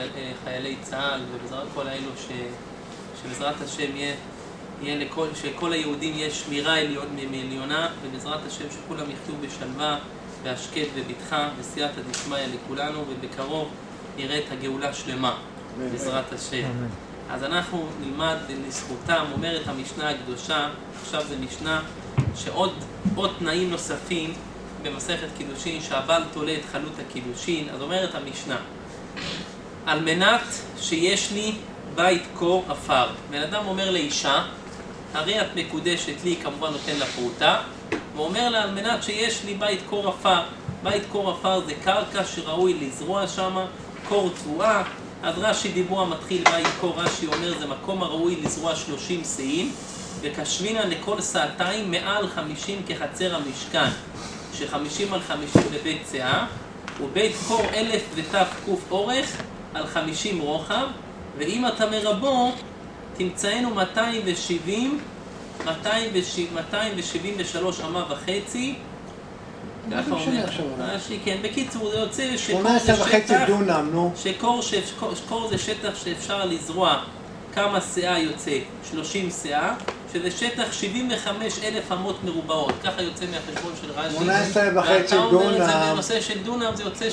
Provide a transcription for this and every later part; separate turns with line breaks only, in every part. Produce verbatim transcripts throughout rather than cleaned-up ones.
חיילי צה"ל ובעזרת כל האלו ש... שבעזרת השם יהיה, יהיה לכל, שכל היהודים יהיה שמירה עליונה, ובעזרת השם שכולם יחיו בשלווה, בהשקט ובטחה, בסייעתא דשמיא לכולנו, ובקרוב נראה את הגאולה שלמה, בעזרת השם. אז אנחנו נלמד לזכותם, אומרת המשנה הקדושה, עכשיו זה משנה שעוד עוד תנאים נוספים במסכת קידושין, שהבעל תולה את חלות הקידושין. אז אומרת המשנה, על מנת שיש לי בית קור עפר. בן אדם אומר לאישה, הרי את מקודשת לי, כמובן נותן לה פרוטה, ואומר לה, על מנת שיש לי בית קור עפר. בית קור עפר זה קרקע שראוי לזרוע שמה, קור תבואה. אז רש"י דיבור המתחיל בית קור, רש"י אומר, זה מקום הראוי לזרוע שלושים שאים, וקשבינה לכל סעתיים מעל חמישים כחצר המשכן, שחמישים על חמישים לבית שאה, ובית קור אלף ותף קוף אורך על חמישים רוחב, ואם אתה מרבו, תמצאנו מאתיים ושבעים, מאתיים ושבעים ושלוש אמה וחצי.
מה זה משנה עכשיו?
כן, בקיצור, זה יוצא
שמונה עשרה וחצי דונם, נו.
שקור זה שטח שאפשר לזרוע כמה שאה יוצא, שלושים שאה, שזה שטח שבעים וחמישה אלף אמות מרובעות, ככה יוצא מהחשבון של רש"י.
שמונה עשרה וחצי דונם.
ואתה אומר את זה בנושא של דונם, זה יוצא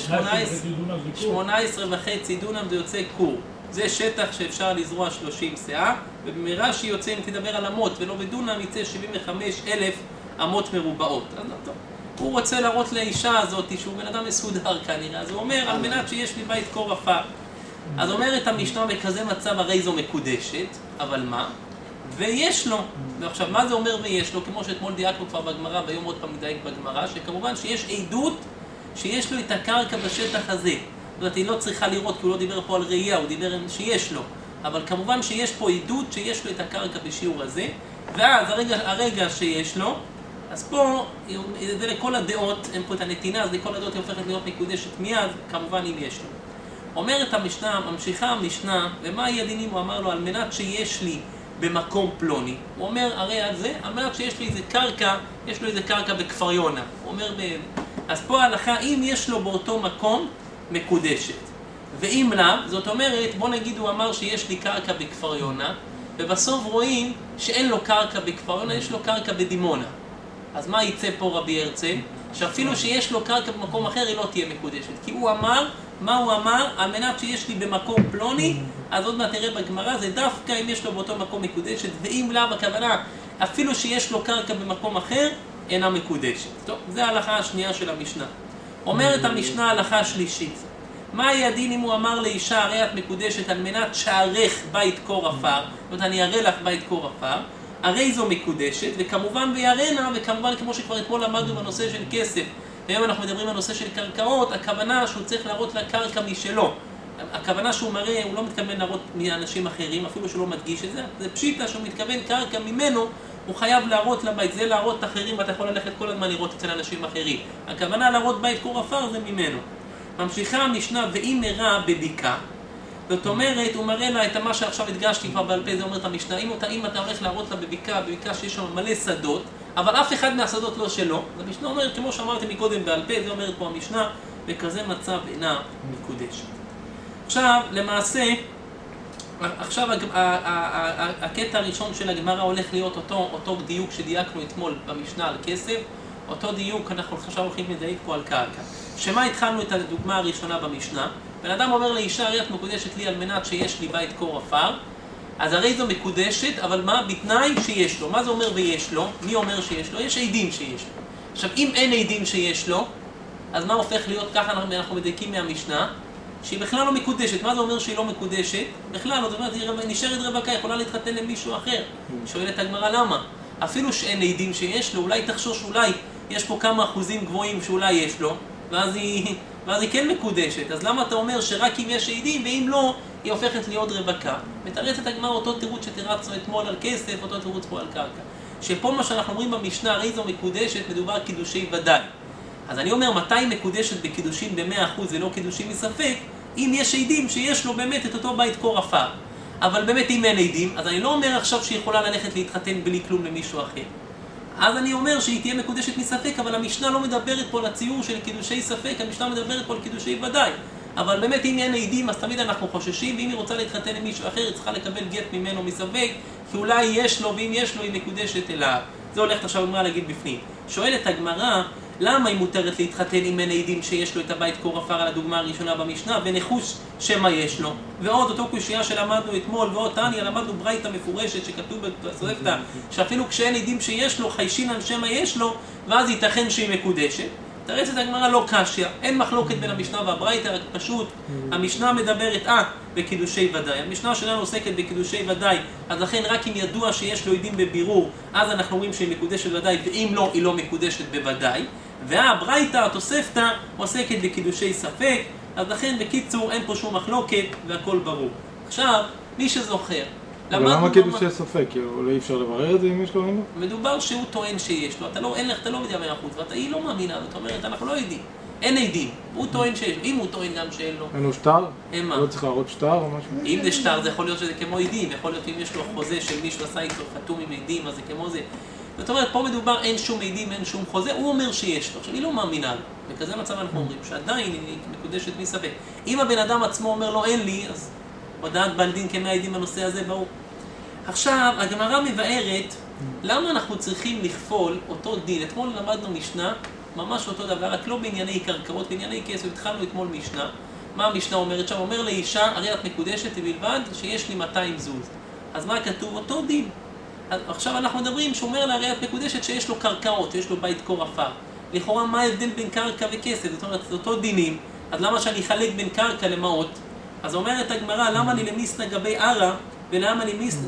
שמונה עשרה וחצי דונם, זה יוצא קור. זה שטח שאפשר לזרוע שלושים שאה, ובמרש"י יוצא, אם תדבר על אמות ולא בדונם, יצא שבעים וחמישה אלף אמות מרובעות. אז טוב. הוא רוצה להראות לאישה הזאת שהוא בן אדם מסודר כנראה, אז הוא אומר, על מנת שיש לי בית קור עפר. אז אומרת המשנה, בכזה מצב הרי זו מקודשת, אבל מה? ויש לו. ועכשיו, מה זה אומר ויש לו? כמו שאתמול דייקנו כבר בגמרא, והיום עוד פעם נדייק בגמרא, שכמובן שיש עדות שיש לו את הקרקע בשטח הזה. זאת אומרת, היא לא צריכה לראות, כי הוא לא דיבר פה על ראייה, הוא דיבר שיש לו. אבל כמובן שיש פה עדות שיש לו את הקרקע בשיעור הזה, ואז הרגע, הרגע שיש לו, אז פה, זה לכל הדעות, אין פה את הנתינה, אז לכל הדעות היא הופכת להיות מקודשת מיד, כמובן אם יש לו. אומרת המשנה, ממשיכה המשנה, ומה הדינים? הוא אמר לו, על מנת שיש לי במקום פלוני. הוא אומר, הרי על זה, על מנת שיש לי איזה קרקע, יש לו איזה קרקע בכפר יונה. הוא אומר, אז פה ההלכה, אם יש לו באותו מקום, מקודשת. ואם לא, זאת אומרת, בוא נגיד, הוא אמר שיש לי קרקע בכפר יונה, ובסוף רואים שאין לו קרקע בכפר יונה, יש לו קרקע בדימונה. אז מה יצא פה רבי הרצל? שאפילו שיש לו קרקע במקום אחר, היא לא תהיה מקודשת. כי הוא אמר, מה הוא אמר? על מנת שיש לי במקום פלוני, אז עוד מעט תראה בגמרא, זה דווקא אם יש לו באותו מקום מקודשת, ואם לא, בכוונה, אפילו שיש לו קרקע במקום אחר, אינה מקודשת. טוב, זה ההלכה השנייה של המשנה. אומרת המשנה ההלכה השלישית. מה הדין אם הוא אמר לאישה, הרי את מקודשת על מנת שערך בית קור עפר, זאת אומרת, אני אראה לך בית קור עפר, הרי זו מקודשת, וכמובן וירנה, וכמובן כמו שכבר אתמול למדנו בנושא של כסף, והיום אנחנו מדברים על נושא של קרקעות, הכוונה שהוא צריך להראות לה קרקע משלו. הכוונה שהוא מראה, הוא לא מתכוון להראות מאנשים אחרים, אפילו שהוא לא מדגיש את זה, זה פשיטה שהוא מתכוון קרקע ממנו, הוא חייב להראות לבית, זה להראות אחרים, ואתה יכול ללכת כל הזמן לראות אצל אנשים אחרים. הכוונה להראות בית קור עפר זה ממנו. ממשיכה המשנה, ואם הראה בבקעה, זאת אומרת, הוא מראה לה את מה שעכשיו הדגשתי כבר בעל פה, זה אומרת המשנה, אם אתה, אם אתה הולך להראות לה בבקעה, בבקעה שיש שם מלא שדות, אבל אף אחד מהשדות לא שלו, אז המשנה אומרת, כמו שאמרתי מקודם בעל פה, זה אומרת פה המשנה, בכזה מצב אינה מקודשת. עכשיו, למעשה, עכשיו הקטע הראשון של הגמרא הולך להיות אותו, אותו דיוק שדייקנו אתמול במשנה על כסף, אותו דיוק אנחנו עכשיו הולכים לדייק פה על קרקע. שמה התחלנו את הדוגמה הראשונה במשנה? בן אדם אומר לאישה, הרי את מקודשת לי על מנת שיש לי בית קור עפר, אז הרי זו מקודשת, אבל מה? בתנאי שיש לו. מה זה אומר ויש לו? מי אומר שיש לו? יש עדים שיש לו. עכשיו, אם אין עדים שיש לו, אז מה הופך להיות? ככה אנחנו, אנחנו מדייקים מהמשנה, שהיא בכלל לא מקודשת. מה זה אומר שהיא לא מקודשת? בכלל לא, זאת אומרת, היא נשארת רווקה, יכולה להתחתן למישהו אחר. שואלת הגמרא למה? אפילו שאין עדים שיש לו, אולי תחשוש, אולי יש פה כמה אחוזים גבוהים שאולי יש לו, ואז היא, ואז היא כן מקודשת. אז למה אתה אומר שרק אם יש עדים, ואם לא, היא הופכת להיות רווקה? מתרצת הגמרא אותו תירוץ שתרצנו אתמול על כסף, אותו תירוץ פה על קרקע. שפה מה שאנחנו אומרים במשנה, הרי זו מקודשת, מדובר קידושי ודאי. אז אני אומר, מתי מקודשת בקידושים ב-מאה אחוז ולא קידושים מספק, אם יש עדים שיש לו באמת את אותו בית קור עפר. אבל באמת אם אין עדים, אז אני לא אומר עכשיו שהיא יכולה ללכת להתחתן בלי כלום למישהו אחר. אז אני אומר שהיא תהיה מקודשת מספק, אבל המשנה לא מדברת פה על הציור של קידושי ספק, המשנה מדברת פה על קידושי ודאי. אבל באמת אם אין עדים, אז תמיד אנחנו חוששים, ואם היא רוצה להתחתן עם מישהו אחר, היא צריכה לקבל גט ממנו מספק, כי אולי יש לו, ואם יש לו, היא מקודשת אליו. זה הולכת עכשיו הגמרא להגיד בפנים. שואלת הגמרא, למה היא מותרת להתחתן אם אין עדים שיש לו את הבית קור עפר על הדוגמה הראשונה במשנה, ונחוש שמה יש לו? ועוד אותו קושייה שלמדנו אתמול, ועוד תניא, למדנו ברייתא מפורשת שכתוב בתוספתא, שאפילו כשאין עדים שיש לו, חיישינן שמה יש לו, ואז ייתכן שהיא מקודשת. תרצת הגמרא לא קשיא, אין מחלוקת בין המשנה והברייתא, רק פשוט המשנה מדברת, אה, בקידושי ודאי. המשנה שלנו עוסקת בקידושי ודאי, אז לכן רק אם ידוע שיש לו עדים בבירור, אז אנחנו אומרים שהיא מקודשת ודאי, ואם לא, היא לא מקודשת בוודאי. והברייתא, התוספתא, עוסקת בקידושי ספק, אז לכן בקיצור אין פה שום מחלוקת והכל ברור. עכשיו, מי שזוכר,
אבל למה קידושי ספק? כאילו, אי אפשר לברר את זה אם יש לו אין לו?
מדובר שהוא טוען שיש לו, אתה לא, אין לך, אתה לא יודע מאה אחוז, ואתה היא לא מאמינה, זאת אומרת, אנחנו לא יודעים, אין עדים, הוא טוען שיש, אם הוא טוען גם שאין לו.
אין לו שטר?
אין מה?
לא צריך להראות שטר או משהו?
אם זה שטר, זה יכול להיות שזה כמו עדים, יכול להיות אם יש לו חוזה של מישהו עשה איתו חתום עם עדים, אז זה כמו זה. זאת אומרת, פה מדובר, אין שום עדים, אין שום חוזה, הוא אומר שיש לו, עכשיו היא לא מאמינה לו, וכזה מצב אנחנו אומרים, שעדיין היא מקודשת מספק. אם הבן אדם עצמו אומר לו אין לי, אז הודעת בעל דין כמאה עדים בנושא הזה, ברור. עכשיו, הגמרא מבארת למה אנחנו צריכים לכפול אותו דין. אתמול למדנו משנה, ממש אותו דבר, רק לא בענייני קרקעות, בענייני כסף, התחלנו אתמול משנה. מה המשנה אומרת שם? אומר לאישה, הרי את מקודשת בלבד שיש לי מאתיים זוז. אז מה כתוב? אותו דין. עכשיו אנחנו מדברים שאומר לה, הרי את מקודשת שיש לו קרקעות, שיש לו בית קור עפר. לכאורה מה ההבדל בין קרקע וכסף? זאת אומרת, זה אותו דינים, אז למה שאני אחלק בין קרקע למעות? אז אומרת הגמרא, למה לי למיסנא גבי ערא, ולמה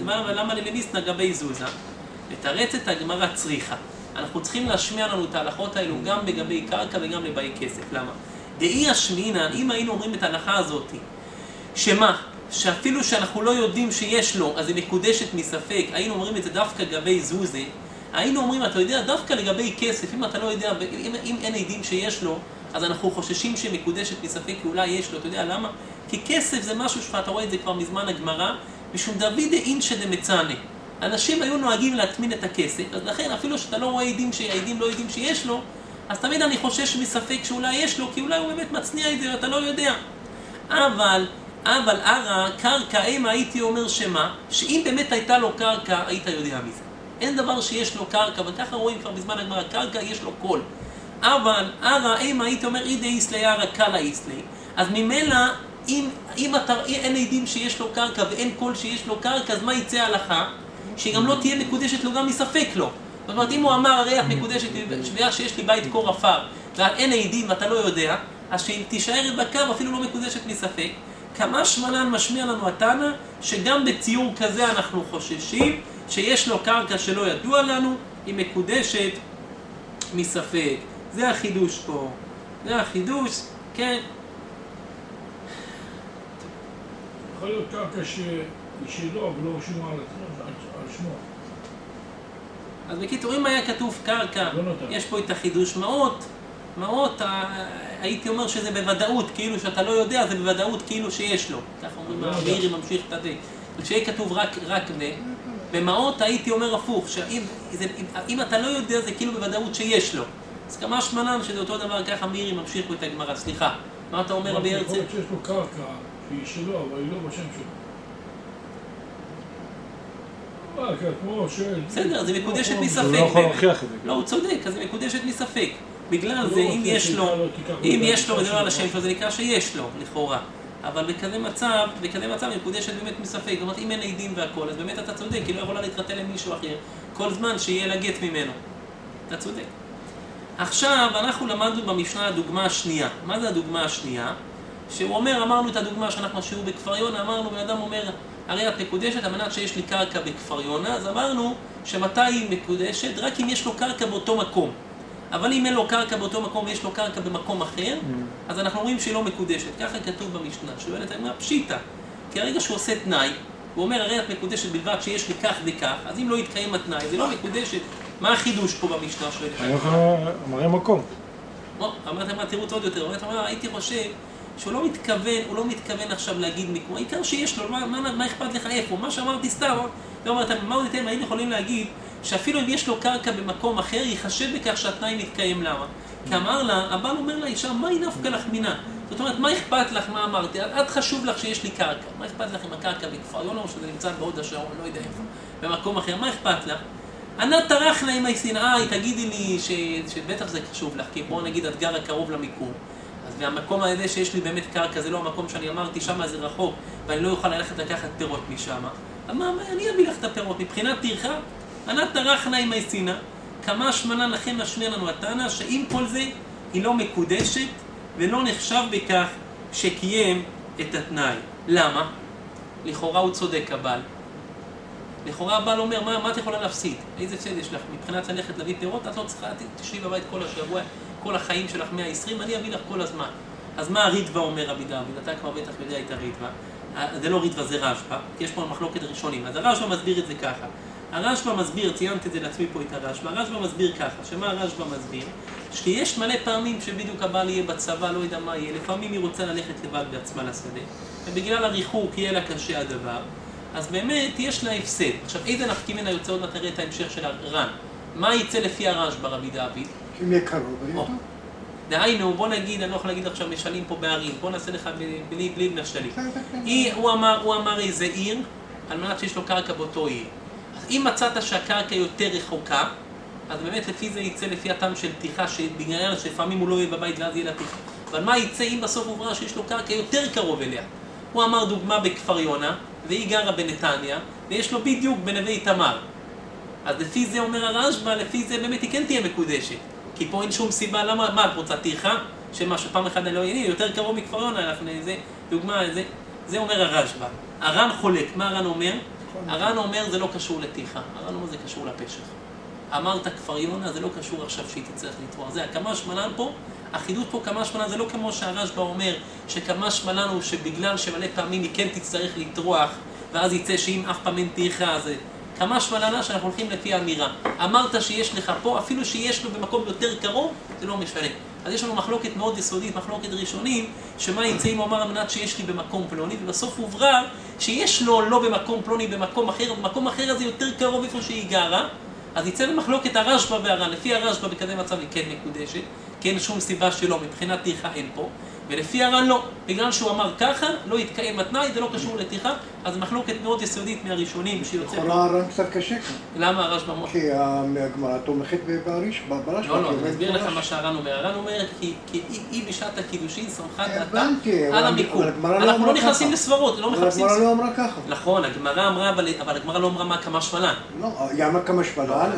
לי למיסנא גבי זוזה? ותרצת הגמרא צריכה. אנחנו צריכים להשמיע לנו את ההלכות האלו גם בגבי קרקע וגם לגבי כסף. למה? דאי השמינן, אם היינו אומרים את ההלכה הזאת, שמה? שאפילו שאנחנו לא יודעים שיש לו, אז היא מקודשת מספק, היינו אומרים את זה דווקא גבי זוזה, היינו אומרים, אתה יודע, דווקא לגבי כסף, אם אתה לא יודע, אם, אם אין עדים שיש לו, אז אנחנו חוששים שמקודשת מספק, כי אולי יש לו, אתה יודע למה? כי כסף זה משהו שאתה רואה את זה כבר מזמן הגמרא, משום דוד אינשא דמצאנא. אנשים היו נוהגים להטמין את הכסף, אז לכן אפילו שאתה לא רואה עדים שהעדים לא יודעים שיש לו, אז תמיד אני חושש מספק שאולי יש לו, כי אולי הוא באמת מצניע את זה ואתה לא יודע. אבל, אבל ערא, קרקע, אימה הייתי אומר שמה, שאם באמת הייתה לו קרקע, היית יודע מזה. אין דבר שיש לו קרקע, וככה רואים כבר בזמן הגמרא, קרקע יש לו קול. אבל ערא, אימה הייתי אומר, אידי איסלי ערא, קלה איסלי. אז ממילא, אם, אם אתה, אין עדים שיש לו קרקע ואין קול שיש לו קרקע, אז מה יצא ההלכה? שהיא גם לא תהיה מקודשת לו גם מספק לו. זאת אומרת, אם הוא אמר, הרי את מקודשת, שביעה שיש לי בית קור עפר, ואין עדים ואתה לא יודע, אז שהיא תישאר בקו אפילו לא מקודשת מספק. כמה שמלן משמיע לנו התנא, שגם בציור כזה אנחנו חוששים, שיש לו קרקע שלא ידוע לנו, היא מקודשת מספק. זה החידוש פה. זה החידוש, כן.
יכול להיות קרקע שלו, ולא רשומה על שמו.
אז בקיצור, אם היה כתוב קרקע, יש פה את החידוש מעות, מעות, הייתי אומר שזה בוודאות, כאילו שאתה לא יודע, זה בוודאות כאילו שיש לו. ככה אומרים, מאירי ממשיך את הדי. וכשיהיה כתוב רק, רק ו, במעות הייתי אומר הפוך, שאם אתה לא יודע, זה כאילו בוודאות שיש לו. אז כמה שמלן שזה אותו דבר, ככה מאירי ממשיך את הגמרא, סליחה. מה אתה אומר רבי הרצל?
יכול להיות שיש לו קרקע, שהיא שלו, אבל היא לא בשם שלו.
בסדר, זה מקודשת מספק.
הוא לא יכול להוכיח את זה.
לא, הוא צודק, אז זה מקודשת מספק. בגלל זה, אם יש לו, אם יש לו מדבר על השם שלו, זה נקרא שיש לו, לכאורה. אבל בכזה מצב, בכזה מצב היא מקודשת באמת מספק. זאת אומרת, אם אין עדים והכל, אז באמת אתה צודק, כי לא יכולה להתחתן למישהו אחר, כל זמן שיהיה לה גט ממנו. אתה צודק. עכשיו, אנחנו למדנו במשנה הדוגמה השנייה. מה זה הדוגמה השנייה? שהוא אומר, אמרנו את הדוגמה שאנחנו שיעור בכפר יונה, אמרנו, בן אדם אומר, הרי את מקודשת, על מנת שיש לי קרקע בכפר יונה, אז אמרנו שמתי היא מקודשת? רק אם יש לו קרקע באותו מקום. אבל אם אין לו קרקע באותו מקום ויש לו קרקע במקום אחר, אז אנחנו אומרים שהיא לא מקודשת. ככה כתוב במשנה. שואלת, אני אומר, פשיטה. כי הרגע שהוא עושה תנאי, הוא אומר, הרי את מקודשת בלבד שיש לי כך וכך, אז אם לא יתקיים התנאי, זה לא מקודשת. מה החידוש פה במשנה? שואלת.
מראה מקום.
אמרתם, מה, תראו עוד יותר. הייתי חושב שהוא לא מתכוון, הוא לא מתכוון עכשיו להגיד מיקום. העיקר שיש לו, מה, מה, מה אכפת לך איפה? מה שאמרתי סתם, לא אומרת, מה עוד אתם, היינו יכולים להגיד שאפילו אם יש לו קרקע במקום אחר, ייחשב בכך שהתנאי מתקיים. למה? כי אמר לה, הבעל אומר לאישה, מה היא נפקא לך מינה? זאת אומרת, מה אכפת לך, מה אמרתי? עד חשוב לך שיש לי קרקע. מה אכפת לך עם הקרקע בכפר יונה, או שזה נמצא בעוד השעון, לא יודע איפה, במקום אחר, מה אכפת לך? ענה תרחנה עם השנאה, תגידי לי ש... שבטח זה חשוב לך, כי בואו נגיד את גרה קרוב למיקום. אז והמקום הזה שיש לי באמת קרקע, זה לא המקום שאני אמרתי, שם זה רחוק, ואני לא אוכל ללכת לקחת פירות משם. אמר, אני אביא לך את הפירות, מבחינת טרחה, ענה תרחנה עם השנאה, כמה שמנה לכם משמיע לנו הטענה, שעם כל זה היא לא מקודשת, ולא נחשב בכך שקיים את התנאי. למה? לכאורה הוא צודק הבעל. לכאורה הבעל אומר, מה, מה את יכולה להפסיד? איזה הפסד יש לך? מבחינת ללכת להביא פירות, את לא צריכה, תשבי בבית כל השבוע, כל החיים שלך מאה ועשרים, אני אביא לך כל הזמן. אז מה הריטב"א אומר רבי דוד? אתה כבר בטח יודע את הריטב"א. זה לא ריטב"א, זה רשב"א, כי יש פה מחלוקת ראשונים. אז הרשב"א מסביר את זה ככה. הרשב"א מסביר, ציינתי את זה לעצמי פה את הרשב"א, הרשב"א מסביר ככה, שמה הרשב"א מסביר? שיש מלא פעמים שבדיוק הבעל יהיה בצבא, לא יודע מה יהיה, לפעמים היא רוצה ללכת לבד בעצמה לשדה, ובגלל הריחוק יהיה לה קשה הדבר, אז באמת יש לה הפסד. עכשיו, איזה נפקא מינה יוצא, עוד נתראה את ההמשך של הר"ן. מה יצא לפי הרשב"א רבי דוד?
אם יהיה קרוב, אני יודע.
דהיינו, בוא נגיד, אני לא יכול להגיד עכשיו משלים פה בערים, בוא נעשה לך בלי בלי משלים. הוא אמר, הוא אמר איזה עיר, על מנת שיש לו קרקע באותו עיר. אז אם מצאת שהקרקע יותר רחוקה, אז באמת לפי זה יצא לפי הטעם של פתיחה, שבגלל שלפעמים הוא לא יהיה בבית ואז יהיה לה פתיחה. אבל מה יצא אם בסוף הוא ברא שיש לו קרקע יותר קרוב אליה? הוא אמר דוגמה בכפר יונה, והיא גרה בנתניה, ויש לו בדיוק בנווה תמר. אז לפי זה אומר הרשב"א, לפי זה באמת היא כן תהיה מקודשת. כי פה אין שום סיבה, למה, מה, את רוצה טרחה? שמה שפעם אחד אני לא יהיה, יותר קרוב מכפר יונה, אנחנו איזה דוגמה, זה, זה אומר הרשב"א. הר"ן חולק, מה הר"ן אומר? הר"ן אומר זה לא קשור לטרחה, הר"ן אומר זה קשור לפשך. אמרת כפר יונה, זה לא קשור עכשיו שהיא תצטרך לתרוח. זה הכמה שמלן פה, החידוד פה כמה שמלן, זה לא כמו שהרשב"א אומר, שכמה שמלן הוא שבגלל שמלא פעמים היא כן תצטרך לתרוח, ואז יצא שאם אף פעם אין טרחה, זה כמה שמלנה שאנחנו הולכים לפי האמירה. אמרת שיש לך פה, אפילו שיש לו במקום יותר קרוב, זה לא משנה. אז יש לנו מחלוקת מאוד יסודית, מחלוקת ראשונים, שמה יצא אם הוא אמר המנת שיש לי במקום פלוני, ובסוף הוברר שיש לו לא במקום פלוני, במקום אחר, במקום אחר הזה יותר קרוב איפה שהיא גרה, אז יצא במחלוקת הרשב"א והר"ן. לפי הרשב"א בכזה מצב היא כן מקודשת, כי אין שום סיבה שלא, מבחינת טרחה אין פה, ולפי הר"ן לא, בגלל שהוא אמר ככה, לא יתקיים התנאי, זה לא קשור לטרחה, אז מחלוקת מאוד יסודית מהראשונים שיוצא...
יכול הר"ן קצת קשה כאן.
למה הרשב"א אומר?
כי הגמרא תומכת ברשב"א.
לא, לא, אני אסביר לך מה שהר"ן אומר. הר"ן אומר כי היא בשעת הקידושין סמכה דעתה על המיקום. אנחנו לא נכנסים לסברות, לא מחפשים...
הגמרא לא אמרה ככה.
נכון, הגמרא אמרה, אבל הגמרא לא אמרה מה כמה שמלן.
לא, היא אמרה כמה שמלן.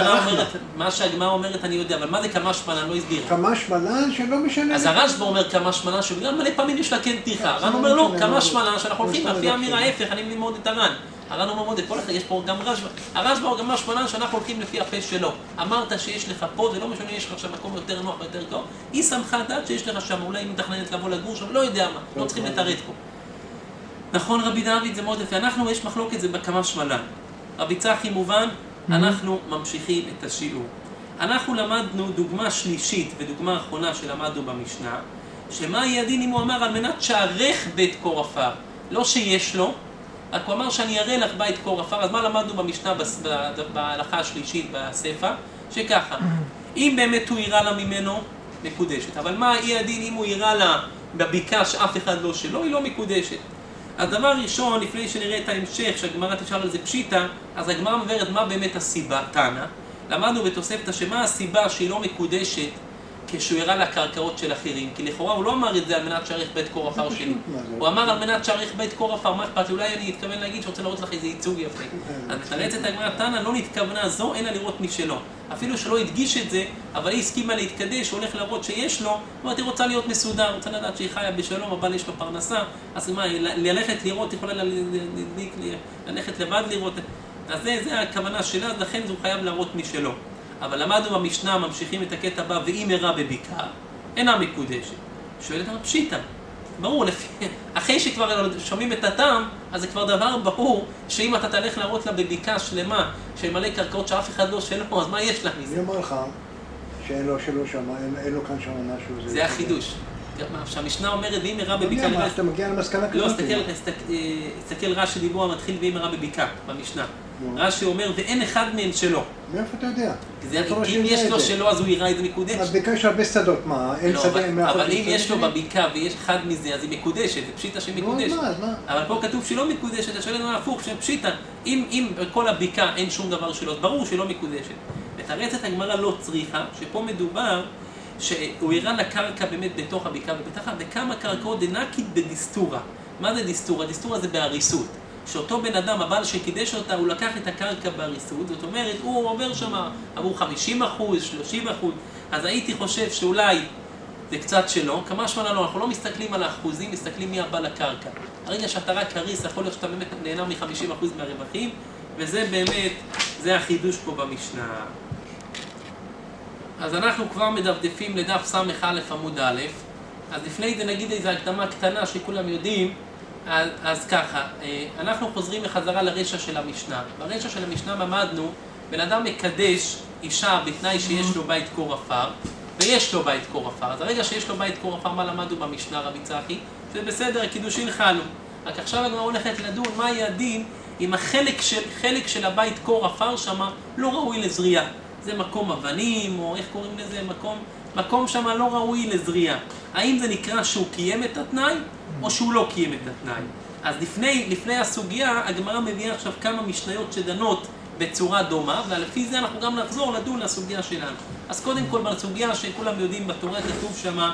מה שהגמרא אומרת אני יודע, אבל מה זה כמה שמלן? לא הסבירה.
כמה שמלן שלא משנה.
אז הרשב"א אומר כמה שמלן שבגלל מלא פעמים יש לה כן טרחה. הר"ן אומר לא, כמה שמלן שאנחנו הולכים לפי האמירה ההפך, אני ללמוד את הר"ן. הר"ן אומר מאוד, כל אחד, יש פה גם רשב"א. הרשב"א הוא גם מה שמלן שאנחנו הולכים לפי הפה שלו. אמרת שיש לך פה, זה לא משנה, יש לך שם מקום יותר נוח ויותר קרוב. היא שמחה דעת שיש לך שם, אולי היא מתכננת לבוא לגור שם, לא יודע מה, לא צריכים לתרץ פה. נכון רבי דוד, זה מאוד יפה. אנחנו, יש מחלוקת, זה בכמה שמלן. רבי צחי מובן, אנחנו ממשיכים את השיעור. אנחנו למדנו דוגמה שלישית ודוגמה אחרונה שלמדנו במשנה, שמה יהיה הדין אם הוא אמר על מנת שערך בית קור עפר, לא שיש לו, רק הוא אמר שאני אראה לך בית קור עפר. אז מה למדנו במשנה בהלכה השלישית בספר? שככה, אם באמת הוא יראה לה ממנו, מקודשת. אבל מה יהיה הדין אם הוא יראה לה בבקעה שאף אחד לא שלו, היא לא מקודשת. אז דבר ראשון, לפני שנראה את ההמשך, שהגמרא תשאל על זה פשיטה, אז הגמרא מבארת מה באמת הסיבה, תנא. למדנו בתוספתא שמה הסיבה שהיא לא מקודשת כשהוא הראה לקרקעות של אחרים, כי לכאורה הוא לא אמר את זה על מנת שערך בית קור עפר שלי. הוא אמר על מנת שערך בית קור עפר, מה אכפת? אולי אני אתכוון להגיד שרוצה לראות לך איזה ייצוג יפה. אז מתרץ את הגמרא תנא, לא נתכוונה זו, אין לה לראות משלו. אפילו שלא הדגיש את זה, אבל היא הסכימה להתקדש, הוא הולך להראות שיש לו, אומרת, היא רוצה להיות מסודר, רוצה לדעת שהיא חיה בשלום, אבל יש לו פרנסה, אז מה, ללכת לראות, יכולה ללכת לבד לראות. אז זה, זה הכוונה שלה, אז לכן הוא חייב להראות משלו. אבל למדנו במשנה, ממשיכים את הקטע הבא, ואם הראה בבקעה, אינה מקודשת. שואלת מה פשיטה. ברור, לפי... אחרי שכבר שומעים את הטעם, אז זה כבר דבר ברור, שאם אתה תלך להראות לה בבקעה שלמה, של מלא קרקעות שאף אחד לא שלו, אז מה יש לה מזה?
אני אומר לך, שאין לו שלו שם, אין, אין לו כאן שם משהו.
זה, זה החידוש. שהמשנה אומרת, ואם הרע בבקעה
לרש"י.
לרש"י...
אתה מגיע למסקנה
לא,
כזאת.
תסתכל רש"י דיבור המתחיל ואם הרע בבקעה, במשנה. רש"י אומר, ואין אחד מהם שלו.
מאיפה אתה יודע?
אם יש לו שלו, אז הוא יראה את זה מקודש.
בבקעה יש הרבה שדות, מה? אין שדה...
אבל אם יש לו בבקעה ויש אחד מזה, אז היא מקודשת, זה פשיטה שמקודשת. אבל פה כתוב שלא מקודשת, אתה שואל לנו הפוך, שפשיטה. אם בכל הבקעה אין שום דבר שלו, אז ברור שלא מקודשת. ותרצת הגמרא לא צריכה, שפה מדובר שהוא הראה לקרקע באמת בתוך הבקעה ובתחה, וכמה קרקעות דנקית בדיסטורה. מה זה דיסטורה? דיסטורה זה בהריסות. שאותו בן אדם, הבעל שקידש אותה, הוא לקח את הקרקע בהריסות, זאת אומרת, הוא עובר שם עבור חמישים אחוז, שלושים אחוז, אז הייתי חושב שאולי זה קצת שלו, כמה שמונה לא, אנחנו לא מסתכלים על האחוזים, מסתכלים מי הבעל הקרקע. הרגע שאתה רק הריס, יכול להיות שאתה באמת נהנה מ-חמישים אחוז מהרווחים, וזה באמת, זה החידוש פה במשנה. אז אנחנו כבר מדפדפים לדף סמך א' עמוד א', אז לפני זה נגיד איזו הקדמה קטנה שכולם יודעים, אז, אז ככה, אנחנו חוזרים מחזרה לרשע של המשנה. ברשע של המשנה למדנו, בן אדם מקדש אישה בתנאי שיש לו בית קור עפר, ויש לו בית קור עפר. אז הרגע שיש לו בית קור עפר, מה למדנו במשנה רבי צחי? שזה בסדר, הקידושין חלו. רק עכשיו הגמרא הולכת לדון מה יהיה הדין אם החלק של, חלק של הבית קור עפר שמה לא ראוי לזריעה. זה מקום אבנים, או איך קוראים לזה? מקום, מקום שמה לא ראוי לזריעה. האם זה נקרא שהוא קיים את התנאי, או שהוא לא קיים את התנאי? אז לפני, לפני הסוגיה, הגמרא מביאה עכשיו כמה משניות שדנות בצורה דומה, ולפי זה אנחנו גם נחזור לדון לסוגיה שלנו. אז קודם כל, בסוגיה שכולם יודעים בתורה כתוב שמה,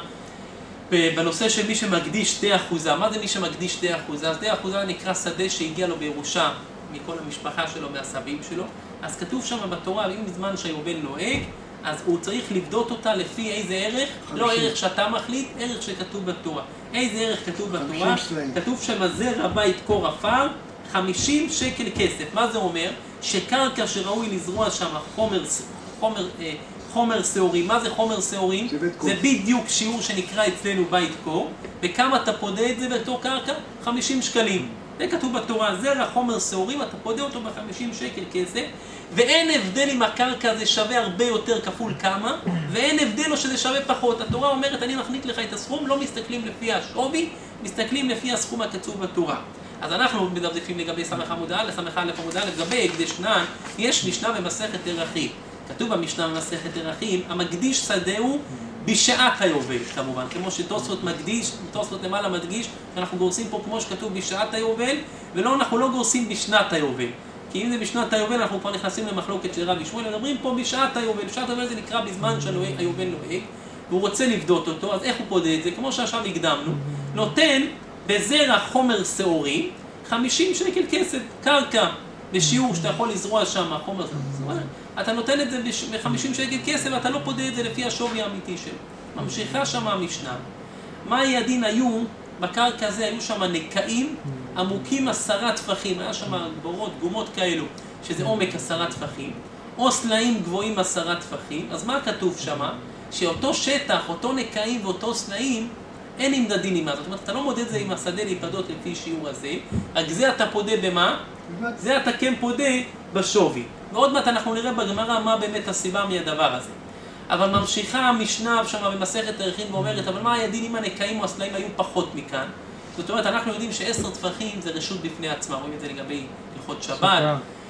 בנושא של מי שמקדיש שתי אחוזה. מה זה מי שמקדיש שתי אחוזה? אז שתי אחוזה נקרא שדה שהגיע לו בירושה מכל המשפחה שלו, מהסבים שלו. אז כתוב שם בתורה, אם בזמן שהיובל נוהג, אז הוא צריך לבדות אותה לפי איזה ערך? לא ערך שאתה מחליט, ערך שכתוב בתורה. איזה ערך כתוב בתורה? כתוב שם זרע בית קור עפר, חמישים שקל כסף. מה זה אומר? שקרקע שראוי לזרוע שם חומר, חומר, חומר שעורים. מה זה חומר שעורים? זה, זה בדיוק שיעור שנקרא אצלנו בית קור. וכמה אתה פודה את זה בתור קרקע? חמישים שקלים. זה כתוב בתורה, זרע חומר שעורים, אתה פודה אותו ב-חמישים שקל כסף, ואין הבדל אם הקרקע הזה שווה הרבה יותר כפול כמה, ואין הבדל או שזה שווה פחות. התורה אומרת, אני מחליט לך את הסכום, לא מסתכלים לפי השווי, מסתכלים לפי הסכום הקצוב בתורה. אז אנחנו מדפדפים לגבי סמך עמוד א', סמך א' עמוד א', לגבי הקדשנן, יש משנה במסכת ערכים. כתוב במשנה במסכת ערכים, המקדיש שדהו בשעת היובל, כמובן, כמו שתוספות מקדיש, תוספות למעלה מדגיש, אנחנו גורסים פה כמו שכתוב בשעת היובל, ולא, אנחנו לא גורסים בשנת היובל. כי אם זה בשנת היובל, אנחנו כבר נכנסים למחלוקת של רבי שמואל, מדברים פה בשעת היובל. בשעת היובל זה נקרא בזמן שהיובל נוהג, והוא רוצה לבדות אותו, אז איך הוא פודה את זה? כמו שעכשיו הקדמנו, נותן בזרע חומר שעורי, חמישים שקל כסף, קרקע, בשיעור שאתה יכול לזרוע שם, חומר שעורי, אתה נותן את זה ב-חמישים שקל כסף, ואתה לא פודה את זה לפי השווי האמיתי שלו. ממשיכה שם המשנה. מה הדין היו? בקרקע הזה היו שם נקעים, עמוקים עשרה טפחים, היה שם בורות, גומות כאלו, שזה עומק עשרה טפחים, או סלעים גבוהים עשרה טפחים. אז מה כתוב שם? שאותו שטח, אותו נקעים ואותו סלעים, אין נמדדים עם מה. זאת אומרת, אתה לא מודד את זה עם השדה להיפדות לפי שיעור הזה, רק זה אתה פודה במה? זה אתה כן פודה בשווי. ועוד מעט אנחנו נראה בגמרא מה באמת הסיבה מהדבר הזה. אבל ממשיכה המשנה שם במסכת ערכים ואומרת, אבל מה הדין אם הנקעים או הסלעים היו פחות מכאן? זאת אומרת, אנחנו יודעים שעשר טפחים זה רשות בפני עצמה, רואים את זה לגבי הלכות שבת,